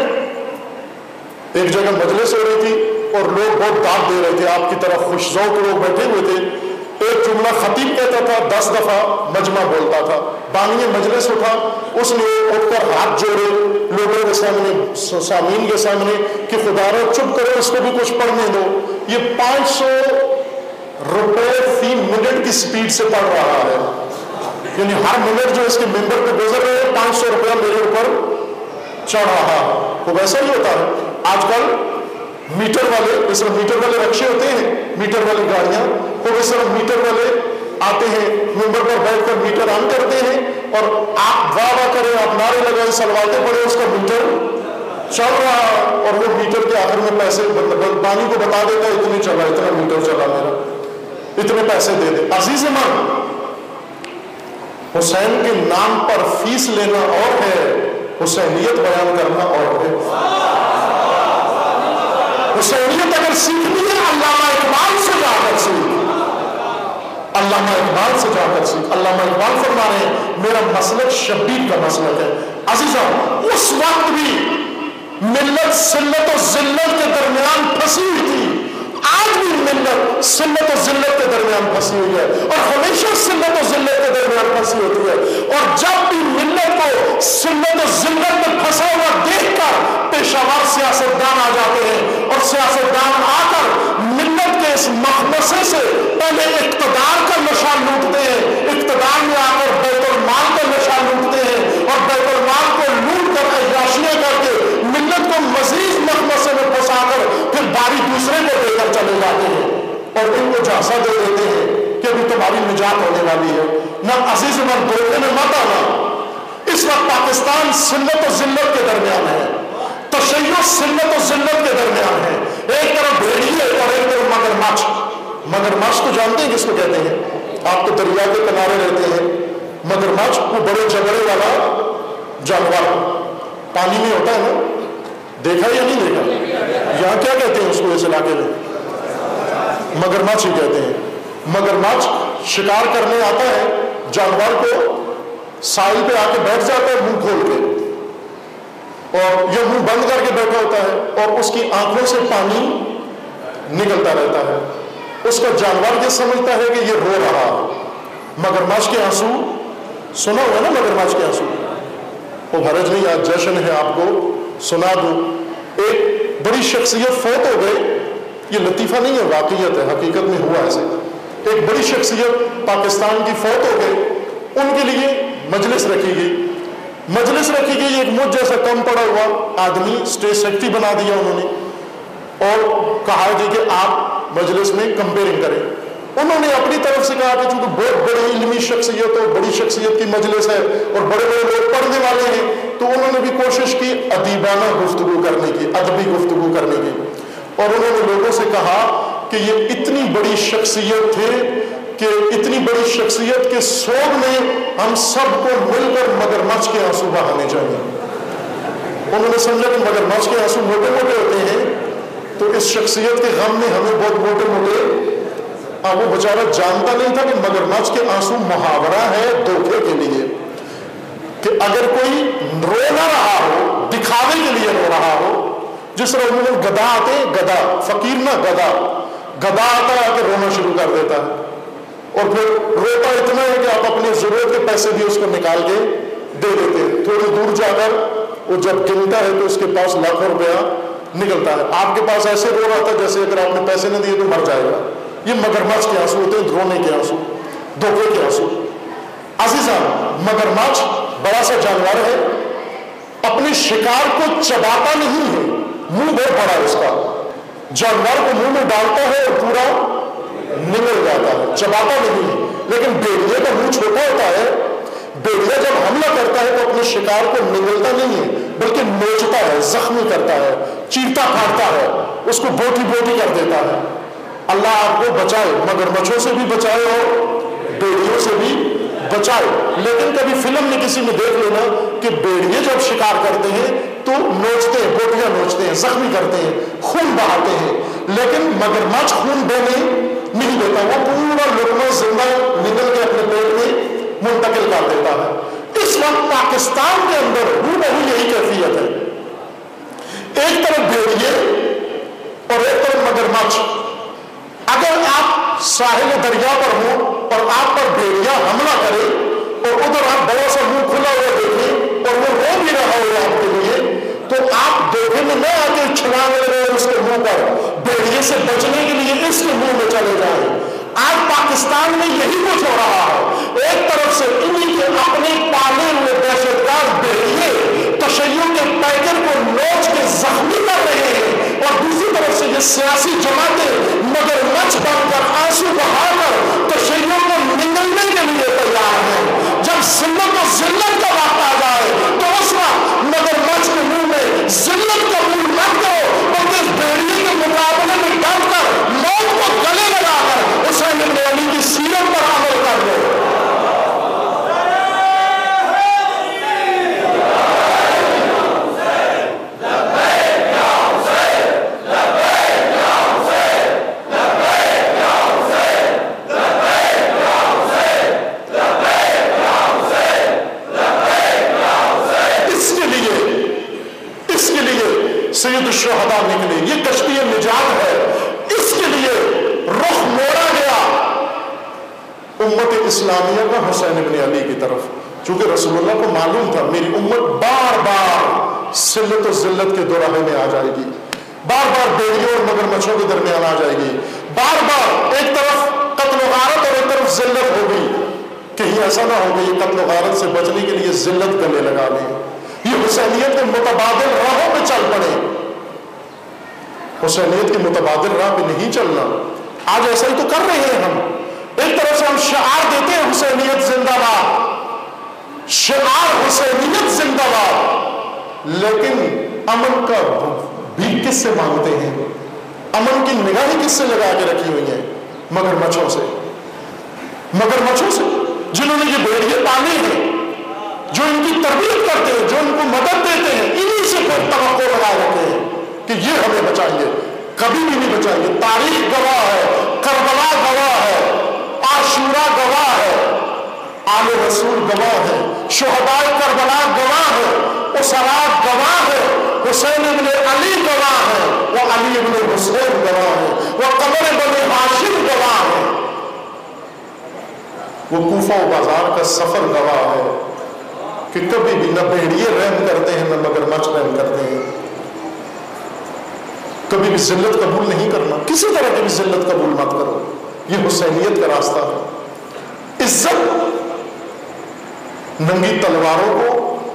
منٹ ایک جگہ مجلس ہو رہی تھی اور لوگ بہت داد دے رہے تھے, آپ کی طرف خوش ذوق لوگ بیٹھے ہوئے تھے. ایک جملہ خطیب کہتا تھا 10 دفعہ مجمع بولتا تھا. بانی مجلس اٹھا, اس نے اٹھ کر ہاتھ جوڑے لوگوں کے سامنے, سامعین کے سامنے کہ خدا رو چپ کرو, اس کو بھی کچھ پڑھنے دو. یہ 500 روپے فی منٹ کی سپیڈ سے پڑھ رہا ہے, یعنی ہر منٹ جو اس کے ممبر پہ گزر رہے ہیں 500 روپیہ میرے اوپر چڑھ رہا ہے. تو ویسا ہی ہوتا ہے آج کل. میٹر والے اس طرح میٹر والے رکشے ہوتے ہیں, میٹر والی گاڑیاں, تو اس طرح میٹر والے آتے ہیں ممبر پر بیٹھ کر میٹر آن کرتے ہیں اور آپ واہ واہ کریں, آپ نعرے لگائیں, سلواتے پڑے, اس کا میٹر چل رہا اور وہ میٹر کے آخر میں پیسے بانی کو بتا دیتا ہے اتنے چلا, اتنا میٹر چلا میرا, اتنے پیسے دے دے. عزیز من, حسین کے نام پر فیس لینا اور ہے, حسینیت بیان کرنا اور ہے. حسینیت اگر سیکھنی ہے علامہ اقبال سے جا کر سیکھ, علامہ اقبال سے جا کر سیکھ. علامہ اقبال فرما رہے ہیں میرا مسلک شبیر کا مسلک ہے. عزیزاں اس وقت بھی ملت سلت و ذلت کے درمیان پھنسی ہوئی تھی, آج بھی ملت سلت و ذلت کے درمیان پھنسی ہوئی ہے اور ہمیشہ سلت و ذلت کے درمیان پھنسی ہوتی ہے. اور جب بھی ملت کو سلت و ذلت میں پھنسا ہوا دیکھ کر پیشہ ور سیاستدان آ جاتے ہیں اور سیاستدان آ کر ملت کے اس مخمصے سے پہلے اقتدار کا نشہ لوٹتے ہیں, اقتدار میں آ کر بیت المال کا نشہ لوٹتے ہیں اور بیت المال کو لوٹ کر عیاشیاں کر کے ملت کو مزید مخمصے میں پھنسا کر پھر باری دوسرے کو دے کر چلے جاتے ہیں اور ان کو جھانسا دے دیتے ہیں کہ ابھی تمہاری نجات ہونے والی ہے. نہ عزیز من دھوکے میں مت آنا. اس وقت پاکستان سلت و ذلت کے درمیان ہے, تشیع سلت و ذلت کے درمیان ہے. ایک طرف بھیڑیے اور ایک طرف مگرمچھ. مگرمچھ تو جانتے ہیں کس کو کہتے ہیں, آپ تو دریا کے کنارے رہتے ہیں, मगरमच्छ वो बड़े जबड़े वाला जानवर पानी में होता है ना, देखा या नहीं देखा? यहाँ क्या कहते हैं उसको इस इलाके में? मगरमच्छ ही कहते हैं। मगरमच्छ शिकार करने आता है, जानवर को साहिल पे आके बैठ जाता है मुंह खोल के, और ये मुंह बंद करके बैठा होता है और उसकी आंखों से पानी निकलता रहता है। उसका जानवर ये समझता है कि ये रो रहा है। मगरमच्छ के आंसू सुना हुआ ना, मगरमच्छ के आंसू, वो हरज नहीं, आज जश्न है, आपको सुना दूं। एक बड़ी शख्सियत फौत हो गए, ये लतीफा नहीं है, वाकईत है, हकीकत में हुआ ऐसे। एक बड़ी शख्सियत पाकिस्तान की फौत हो गए, उनके लिए मजलिस रखी गई। मजलिस रखी गई, एक मुझ जैसा कम पड़ा हुआ आदमी स्टेज सेक्रेटरी बना दिया उन्होंने, और कहा जी कि आप मजलिस में कंपेयरिंग करें। उन्होंने अपनी तरफ से कहा कि चूंकि बहुत बड़ी इल्मी शख्सियत और बड़ी शख्सियत की मजलिस है और बड़े बड़े लोग पढ़ने वाले हैं, तो उन्होंने भी कोशिश की अदीबाना गुफ्तगू करने की, अदबी गुफ्तगू करने की, और उन्होंने लोगों से कहा कि ये इतनी बड़ी शख्सियत थे कि इतनी बड़ी शख्सियत के सोग में हम सबको मिलकर मगरमच्छ के आंसू बहाने चाहिए। उन्होंने समझा कि मगरमच्छ के आंसू मोटे मोटे होते हैं, तो इस शख्सियत के गम में हमें बहुत मोटे मोटे। अब वो बेचारा जानता नहीं था कि मगरमच्छ के आंसू मुहावरा है धोखे के लिए, कि अगर कोई रो ना रहा हो, दिखावे के लिए रो रहा हो, जिस तरह उन्होंने गधा आते, गधा फकीर ना गधा, गधा आता है आके रोना शुरू कर देता है, और फिर रोता इतना है कि आप अपनी जरूरत के पैसे भी उसको निकाल के दे देते हैं। थोड़ी दूर जाकर वो जब गिनता है तो उसके पास लाखों रुपया निकलता है। आपके पास ऐसे रो रहा था जैसे अगर आपने पैसे न दिए तो मर जाएगा। ये मगरमच्छ के आंसू होते हैं, रोने के आंसू, धोखे के आंसू। अजीजान, मगरमच्छ बड़ा सा जानवर है, अपने शिकार को चबाता नहीं है, मुंह बहुत बड़ा है उसका, जानवर को मुंह में डालता है और पूरा निगल जाता है, चबाता नहीं है। लेकिन भेड़िए का मुंह छोटा होता है, भेड़िया जब हमला करता है तो अपने शिकार को निगलता नहीं है, बल्कि नोचता है, जख्मी करता है, चीरता फाड़ता है, उसको बोटी बोटी कर देता है। अल्लाह आपको बचाए, मगरमच्छों से भी बचाए और भेड़ियों से भी बचाए। लेकिन कभी फिल्म में किसी में देख लेना कि भेड़िए जब शिकार करते हैं तो नोचते हैं, बोटियां नोचते हैं, जख्मी करते हैं, खून बहाते हैं, लेकिन मगरमच्छ खून बहने नहीं देता, वो पूरा लुकमा जिंदा निकल के अपने पेट में मुंतकिल कर देता है। इस वक्त पाकिस्तान के अंदर हूबहू यही कैफियत है, एक तरफ भेड़िए और एक तरफ मगरमच्छ। अगर आप साहिल दरिया पर हो और आप पर भेड़िया हमला करे और उधर आप बड़ा सा मुंह खुला हुआ देखें और वो रो भी रहा हो आपके लिए, तो आप धोखे में न आके छलांग लगे उसके मुंह पर, भेड़िए से बचने के लिए इसके मुंह में चले जाए। आज पाकिस्तान में यही कुछ हो रहा है। एक तरफ से इन्हीं के अपने पाले हुए दहशतगर्द भेड़िए तशय्युर के पैकर को नोच के जख्मी कर रहे हैं, और दूसरी तरफ से ये सियासी जमातें मगरमच्छ बनकर आंसू बहाकर तशय्युर को निगलने के लिए तैयार हैं। जब जिल्लत और जिल्लत का वक्त आ जाए तो उस वक्त मगरमच्छ के मुंह में जिल्लत का मुंह मत करो, बल्कि भेड़िए के मुकाबले में डटकर मौत को गले लगाकर हुसैन इब्न अली की सीरत पर अमल कर लो। सैयद शुहदा निकले, ये कश्ती निजात है, इसके लिए रुख मोड़ा गया उम्मत इस्लामिया का हुसैन इब्न अली की तरफ। चूंकि रसूलुल्लाह को मालूम था मेरी उम्मत बार बार सिल्लत और जिल्लत के दोराहे में आ जाएगी, बार बार भेड़ियों और मगरमच्छों के दरमियान आ जाएगी, बार बार एक तरफ कत्ल गारत और एक तरफ जिल्लत होगी। कहीं ऐसा ना हो कि ये कत्ल गारत से बचने के लिए जिल्लत गले लगा लें, ये हुसैनियत के मुतबादिल राहों पे चल पड़े। हुसैनियत के मुतबादिल राह पे नहीं चलना। आज ऐसा ही तो कर रहे हैं हम। एक तरफ से हम शिआर देते हैं हुसैनियत जिंदाबाद, शिआर हुसैनियत जिंदाबाद, लेकिन अमन का भी किससे मांगते हैं? अमन की निगाहें किससे लगा के रखी हुई हैं? मगरमच्छों से, मगरमच्छों से। جنہوں نے یہ بھیڑیے پالے ہیں، جو ان کی تربیت کرتے ہیں، جو ان کو مدد دیتے ہیں، انہی سے پھر توقع لگا رکھے ہیں کہ یہ ہمیں بچائیں گے. کبھی بھی نہیں بچائیں گے. تاریخ گواہ ہے، کربلا گواہ ہے، عاشورہ گواہ ہے، آل رسول گواہ ہے، شہداء کربلا گواہ ہے، اسراء گواہ ہے، حسین ابن علی گواہ ہے، وہ علی ابن حسین گواہ ہے، وہ قبر بنی ہاشم گواہ ہے، وہ کوفہ و بازار کا سفر گواہ ہے کہ کبھی بھی نہ بھیڑیے رحم کرتے ہیں نہ مگرمچھ رحم کرتے ہیں. کبھی بھی ذلت قبول نہیں کرنا، کسی طرح کی بھی ذلت قبول مت کرو. یہ حسینیت کا راستہ ہے. عزت ننگی تلواروں کو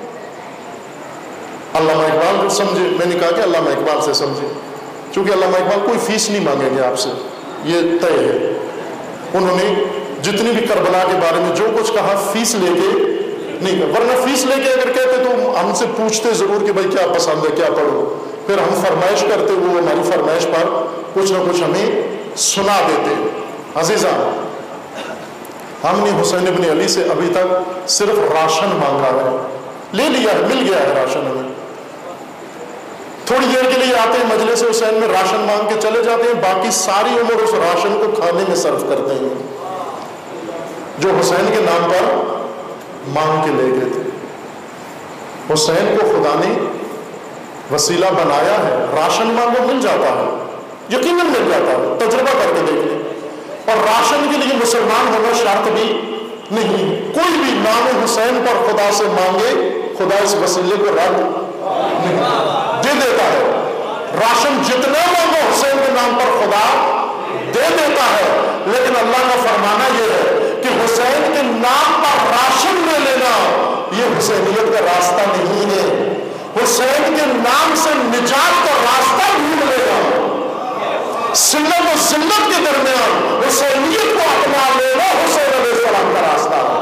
علامہ اقبال کو سمجھے. میں نے کہا کہ علامہ اقبال سے سمجھے، چونکہ علامہ اقبال کوئی فیس نہیں مانگیں گے آپ سے، یہ طے ہے. انہوں نے جتنی بھی کربلا کے بارے میں جو کچھ کہا فیس لے کے نہیں کہا، ورنہ فیس لے کے اگر کہتے تو ہم سے پوچھتے ضرور کہ بھائی کیا پسند ہے، کیا پڑھو، پھر ہم فرمائش کرتے، وہ ہماری فرمائش پر کچھ نہ کچھ ہمیں سنا دیتے. عزیزاں، ہم نے حسین ابن علی سے ابھی تک صرف راشن مانگا ہے، لے لیا ہے، مل گیا ہے راشن ہمیں. تھوڑی دیر کے لیے آتے ہیں مجلس حسین میں، راشن مانگ کے چلے جاتے ہیں، باقی ساری عمر اس راشن کو کھانے میں صرف کرتے ہیں جو حسین کے نام پر مانگ کے لے گئے تھے. حسین کو خدا نے وسیلہ بنایا ہے. راشن مانگو مل جاتا ہے، یقیناً مل جاتا ہے، تجربہ کر کے دیکھ لیں. اور راشن کے لیے مسلمان ہونا شرط بھی نہیں. کوئی بھی نام حسین پر خدا سے مانگے، خدا اس وسیلے کو رد نہیں دے دیتا ہے. راشن جتنا مانگو حسین کے نام پر خدا دے دیتا ہے. لیکن اللہ کا فرمانا یہ ہے کہ حسین کے نام پر راشن لے لینا یہ حسینیت کا راستہ نہیں ہے. حسین کے نام سے نجات کا راستہ ڈھونڈ لینا، سلت و ذلت کے درمیان حسینیت کو اپنا لینا حسین علیہ السلام کا راستہ ہے.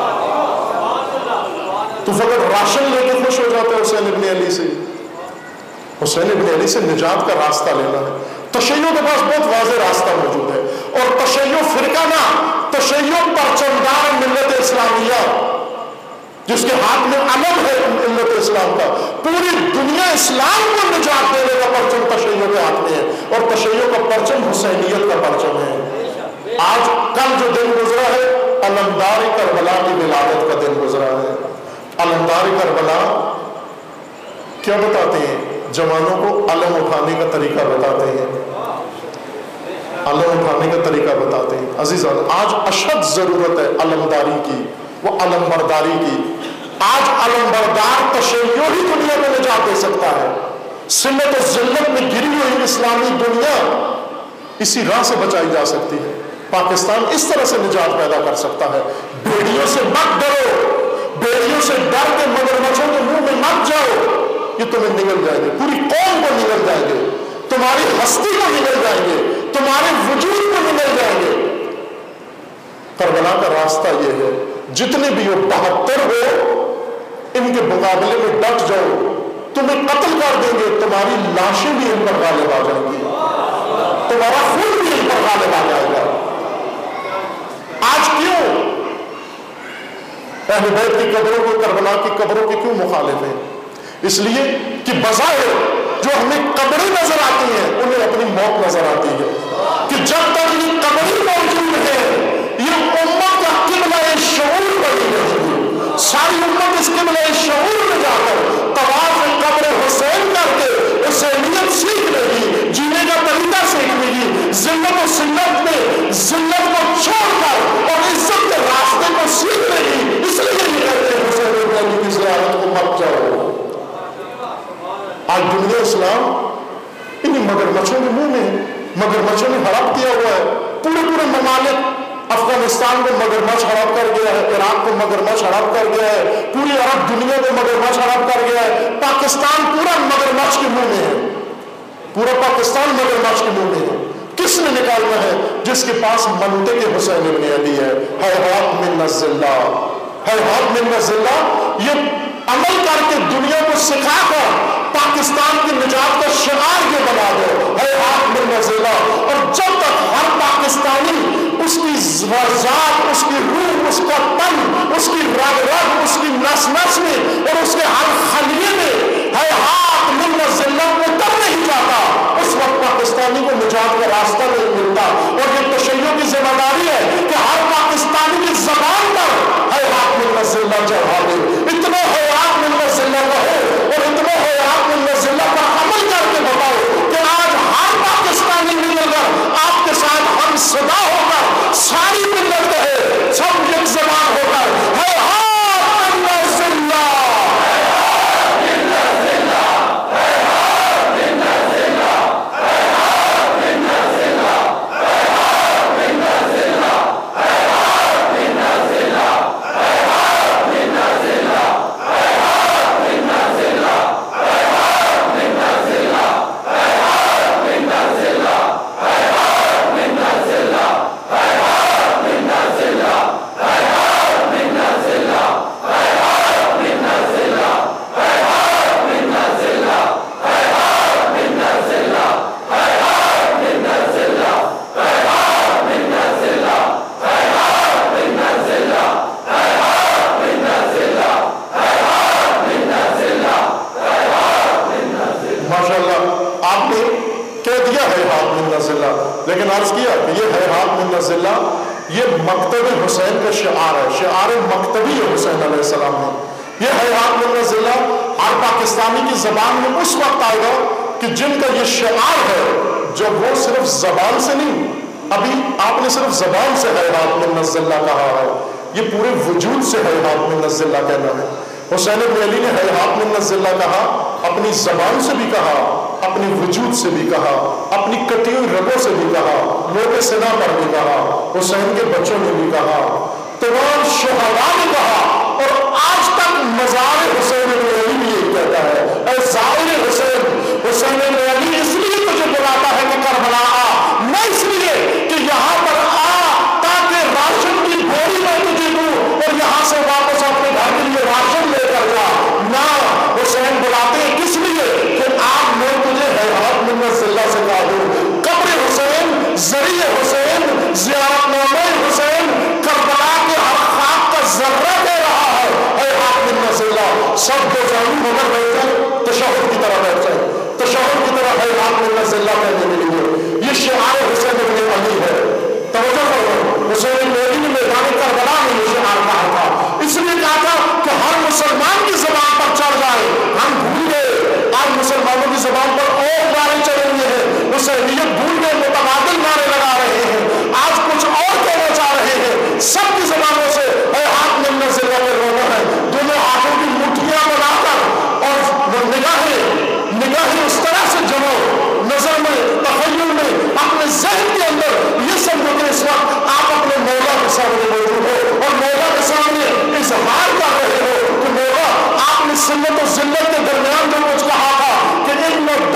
تو فقط راشن لے کے خوش ہو جاتا ہے حسین ابن علی سے. حسین ابن علی سے نجات کا راستہ لینا ہے. تشیع کے پاس بہت واضح راستہ موجود ہے، اور تشیع فرقہ نہ، تشیع پرچمدار ملت اسلامیہ جس کے ہاتھ میں علم ہے ملت اسلام کا. پوری دنیا اسلام کو نجات دینے کا پرچم تشیع کے ہاتھ میں ہے، اور تشیع کا پرچم حسینیت کا پرچم ہے. آج کل جو دن گزرا ہے، علمدار کربلا کی ولادت کا دن گزرا ہے. علمدار کربلا کیا بتاتے ہیں؟ جوانوں کو علم اٹھانے کا طریقہ بتاتے ہیں، علم اٹھانے کا طریقہ بتاتے ہیں. عزیزان، آج اشد ضرورت ہے علمداری کی، وہ علم برداری کی. آج علم بردار تشیع ہی دنیا میں نجات دے سکتا ہے. سلت و ذلت میں گری ہوئی اسلامی دنیا اسی راہ سے بچائی جا سکتی ہے. پاکستان اس طرح سے نجات پیدا کر سکتا ہے. بھیڑیوں سے مت ڈرو، بھیڑیوں سے ڈر کے مگرمچھوں کے منہ میں مت جاؤ، یہ تمہیں نگل جائیں گے، پوری قوم کو نگل جائیں گے، تمہاری ہستی کو نگل جائیں گے، تمہارے وجود کو نگل جائیں گے. کربلا کا راستہ یہ ہے، جتنے بھی ہو 72 ہو، ان کے مقابلے میں ڈٹ جاؤ. تمہیں قتل کر دیں گے، تمہاری لاشیں بھی ان پر غالب آ جائیں گی، تمہارا خون بھی ان پر غالب آ جائے گا. آج کیوں اہل بیت کی قبروں کو، کربلا کی قبروں کے کیوں مخالف ہیں؟ اس لیے کہ بظاہر جو ہمیں قبریں نظر آتی ہیں انہیں اپنی موت نظر آتی ہے، کہ جب تک یہ قبریں موجود ہے یہ امت کا قبلہ شعور بنی رہے گی. ساری امت اس قبلہ شعور میں جا کر طواف قبر حسین کر کے حسینیت سیکھ لے گی، جینے کا طریقہ سیکھ لے گی. ذلت و ذلت میں ذلت کو چھوڑ کر اور عزت کے راستے کو سیکھ لے گی. اس لیے یہ کہتے ہیں حسین ابن علی کی زیارت کو مت جاؤ. آج دنیا اسلام انہیں مگرمچھوں کے منہ میں ہے، مگرمچھوں نے ہڑپ کیا ہوا ہے. پورے ممالک، افغانستان کو مگرمچھ ہڑپ کر گیا ہے، عراق کو مگرمچھ ہڑپ کر گیا ہے، پوری عرب دنیا کو مگرمچھ ہڑپ کر گیا ہے. پاکستان پورا مگرمچھ کے منہ میں ہے، پورا پاکستان مگرمچھ کے منہ میں ہے. کس نے نکالنا ہے؟ جس کے پاس منطق حسین ابن علی ہے. حیات من الذلہ، حیات من الذلہ، یہ عمل کر کے دنیا کو سکھا کر پاکستان کی نجات کا شعار یہ بنا دو، حیات من الذلہ. اور جب تک ہر پاکستانی اس کی ذات، اس کی روح، اس کا تن واسطہ نہیں ملتا. اور یہ تشیع کی ذمہ داری ہے کہ ہر پاکستانی کی زبان پر حیات من ذلہ چڑھا دے. اتنے حیات من ذلہ رہو اور اتنے حیات من ذلہ پر عمل کر کے بتاؤ کہ آج ہر پاکستانی مل کر آپ کے ساتھ ہم صدا ہو کر ساری ملت ہے سب ایک زبان ہو کر حیات من ذلہ لیکن عرض کیا کہ یہ حیات من ذلہ یہ مکتب حسین کا شعار ہے. شعار مکتبی حسین علیہ السلام ہے. یہ حیات من ذلہ ہر پاکستانی کی زبان میں اس وقت آئے گا کہ جن کا یہ شعار ہے جب وہ صرف زبان سے نہیں, ابھی آپ نے صرف زبان سے حیات من ذلہ کہا ہے, یہ پورے وجود سے حیات من ذلہ کہنا ہے. حسین بن علی نے حیات من ذلہ کہا, اپنی زبان سے بھی کہا, اپنی وجود سے بھی کہا, اپنی کٹی ہوئی رگوں سے بھی کہا, لوگ سنا پر بھی کہا, حسین کے بچوں نے بھی کہا, تمام شہداء نے کہا, اور آج تک مزار حسین بن علی بھی یہ کہتا ہے اے زائر حسین, حسین بن علی اس لیے تجھے بلاتا ہے کہ کربلا آ, نہ اس لیے کہ یہاں پر آ تاکہ راشن کی بوری میں تجھے دوں اور یہاں سے واپس اپنے گھر کے لیے راشن لے کر جا. نہ, حسین بلاتے ہیں کس لیے کہ آپ میں تجھے حیات من ذلہ سے کہا دوں. قبر حسین, ذریعہ حسین, زیارت نامہ حسین, کربلا کے ہر خاک کا ذرہ دے رہا ہے حیات من ذلہ. سب کو ضرور ہو کر بیٹھ جائیں, تشہد کی طرح بیٹھ جائیں, تشہد کی طرح حیات من ذلہ کہنے کے لیے. یہ شعار حسین بن علی ہے. توجہ کرو, حسین بن علی نے میدان کربلا میں یہ شعار کہا تھا, اس لیے کہا تھا کہ ہر مسلمان کی زبان پر چڑھ جائے. ہم بھول گئے, آج مسلمانوں کی زبان پر اور نعرے چڑھے ہوئے ہیں, حسینیت بھول گئے, متبادل نعرے لگا رہے ہیں, آج کچھ اور کہنا چاہ رہے ہیں. سب کی زبانوں سے حیات من ذلہ میں رونا ہے. دونوں ہاتھوں کی مٹھیاں بنا کر اور نگاہیں اس طرح سے جمو, نظر میں, تخیل میں, اپنے ذہن کے اندر یہ سمجھو کہ اس وقت آپ اپنے مولا کے سامنے موجود ہو اور مولا کے سامنے اظہار کر رہے ہو کہ مولا آپ نے سنت و ذلت کے درمیان جو کچھ کہا تھا کہ ابن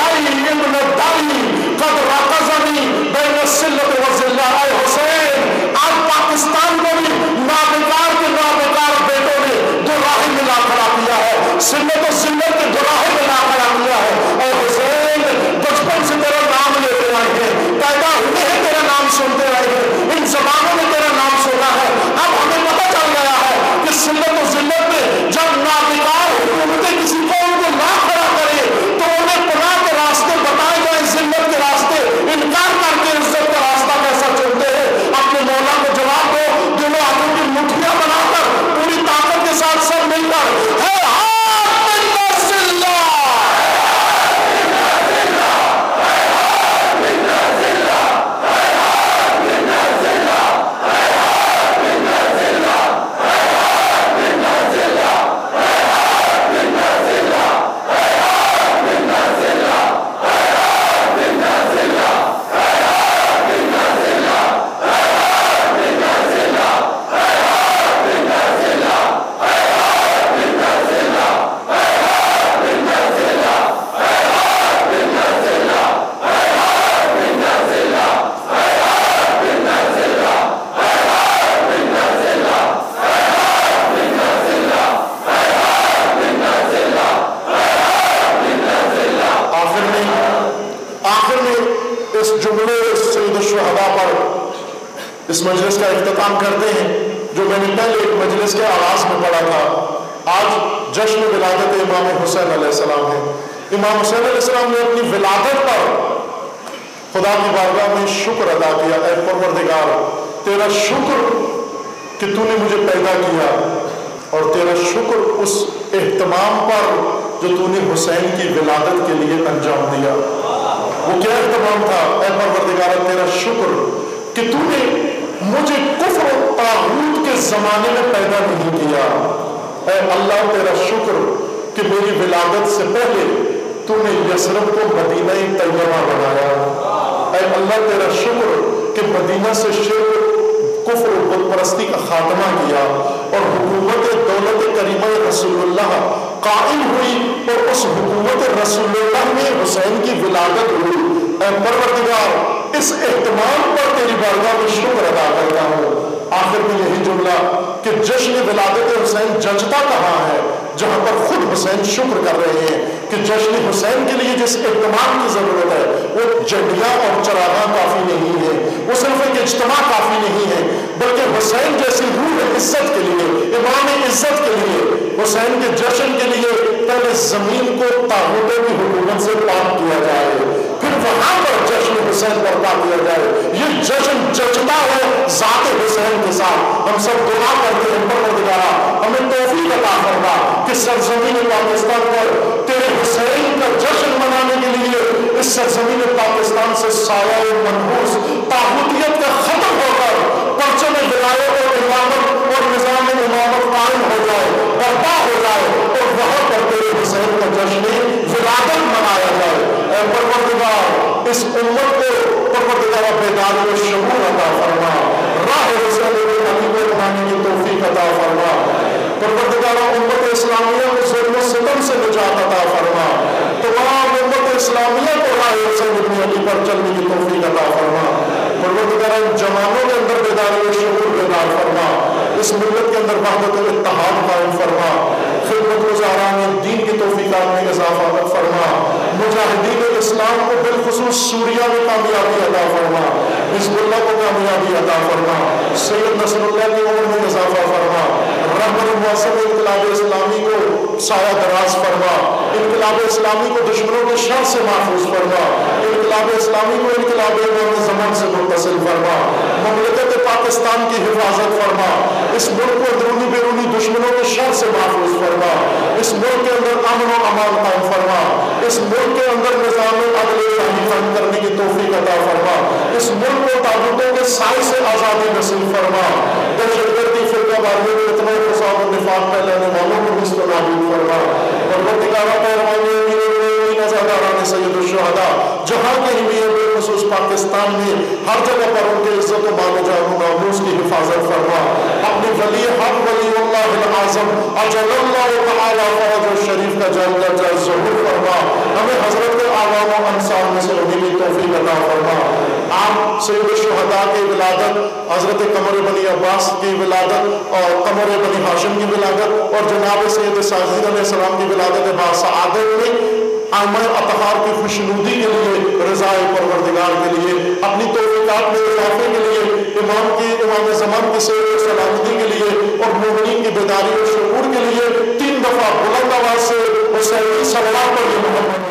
دائی قد رقصنی بین السلت و ذلہ. اے حسین, آج پاکستان کو بھی نابکار کے نابکار بیٹوں نے دو راہیں ملا کھڑا کیا ہے, سنت و ذلت کے دو راہیں ملا کھڑا کیا ہے. اے حسین, بچپن سے تیرا نام لیتے آئے ہیں, پیدا ہوئے ہیں تیرا نام سنتے رہے ہیں, ان زبانوں میں تیرا نام سنا ہے. اب ہمیں پتہ چل گیا ہے کہ سنت و ذلت میں جب نابکار حکومتیں کسی قوم کو نہ کھڑا کرے تو انہیں پناہ کے راستے بتائے گئے, ذلت کے راستے انکار کر کے عزت کا راستہ کیسا چلتے ہیں. اپنے مولا کو جواب دو, دونوں ہاتھوں کی مٹھیاں بنا کر پوری طاقت کے ساتھ سب مل کر ہے اس مجلس کا اختتام کرتے ہیں جو میں نے پہلے ایک مجلس کے آغاز میں پڑھا تھا. آج جشن ولادت امام حسین علیہ السلام ہے. امام حسین علیہ السلام نے اپنی ولادت پر خدا کی بارگاہ میں شکر ادا کیا، اے پروردگار تیرا شکر کہ تو نے مجھے پیدا کیا، اور تیرا شکر اس اہتمام پر جو تو نے حسین کی ولادت کے لیے انجام دیا۔ وہ کیا اہتمام تھا؟ اے پروردگار تیرا شکر کہ تو نے مجھے کفر و طاغوت کے زمانے میں پیدا نہیں کیا۔ اے اللہ تیرا شکر کہ میری ولادت سے پہلے تو نے یثرب کو مدینہ طیبہ بنایا۔ اے اللہ تیرا شکر کہ مدینہ سے شرک کفر و بت پرستی کا خاتمہ کیا، اور حکومت دولت کریمہ رسول اللہ قائم ہوئی، اور اس حکومت رسول اللہ میں حسین کی ولادت ہوئی۔ اے پروردگار اس اہتمام پر تیری بارگاہ میں شکر ادا کرتا ہوں۔ آخر میں یہی جملہ کہ جشن ولادت حسین جچتا کہاں ہے جہاں پر خود حسین شکر کر رہے ہیں کہ جشن حسین کے لیے جس اہتمام کی ضرورت ہے وہ جھنڈیاں اور چراغاں کافی نہیں ہے، وہ صرف ایک اجتماع کافی نہیں ہے، بلکہ حسین جیسی روح عزت کے لیے، امام عزت کے لیے، حسین کے جشن کے لیے پہلے زمین کو طاغوتوں کی حکومت سے پاک کیا جائے، پھر وہاں پر جشن حسین برپا کیا جائے۔ یہ جشن جچتا ہے ذات حسین کے ساتھ۔ ہم سب دعا کرتے ہیں پروردگارا ہمیں توفیق عطا فرما کہ سرزمین پاکستان پر تیرے حسین کا جشن منانے کے لیے اس سرزمین پاکستان سے سایہ منحوس طاغوتیت کا ختم ہو کر پرچم ولایت اور امامت اور نظام امامت قائم ہو جائے، برپا ہو جائے، اور وہاں پر تیرے حسین کا جشن ولادت منایا جائے۔ اے پروردگار اس امت کو پروردگار بیداری و شعور عطا فرما، راہ حسین علی کو بنانے کی توفیق عطا فرما۔ پروردگار امت اسلامیہ کو ظلم و ستم سے نجات عطا فرما، تمام امت اسلامیہ کو راہ حسین ابن علی پر چلنے کی توفیق عطا فرما۔ پروردگار جوانوں کے اندر بیداری و شعور بیدار فرما، اس ملت کے اندر وحدت و اتحاد قائم فرما، خدمت گزاران دین کی توفیقات میں اضافہ فرما، مجاہدین اسلام کو بالخصوص سوریہ میں کامیابی عطا فرما، حزب اللہ کو کامیابی عطا فرما، سید نصر اللہ کی عمر میں اضافہ فرما، رحمت الموسم انقلاب اسلامی کو سایہ دراز فرما، انقلاب اسلامی کو دشمنوں کے شر سے محفوظ فرما، انقلاب اسلامی کو انقلاب امام زمان سے متصل فرما، مملکت پاکستان کی حفاظت فرما، اس ملک کو اندرونی بیرونی دشمنوں کے شر سے محفوظ فرما، اس ملک کے اندر امن و امان قائم فرما، اس ملک کے اندر نظام عدل الہی قائم کرنے کی توفیق عطا فرما، اس ملک کو طاغوتوں کے سائے سے آزادی نصیب فرما، دہشت گردی فرقہ واریت فتنہ فساد و نفاق پھیلانے والوں کو نصب و نابود فرما۔ پروردگار مہربانی عزاداران سید الشہداء جہاں کہیں بھی ہے بالخصوص پاکستان میں ہر جگہ پر ان کے عزت و مان و جان و ناموس کی حفاظت فرما، اپنے ولی حق ولی اللہ العظم اجل اللہ تعالی فرج الشریف کا جل درجہ ظہور فرما، ہمیں حضرت کے عوام و انصار میں سے ہونے کی توفیق عطا فرما۔ آپ سید الشہداء کی ولادت، حضرت قمر بنی عباس کی ولادت اور قمر بنی ہاشم کی ولادت اور جناب سید ساجد علیہ السلام کی ولادت باسعادت میں آئمہ اطہار کی خوشنودی کے لیے، رضائے پروردگار کے لیے، اپنی توفیقات میں اضافے کے لیے، امام زمان کی سیر و سلامتی کے لیے اور مومنین کی بیداری و شعور کے لیے 3 دفعہ بلند آواز سے حسینی صلوات پر محمد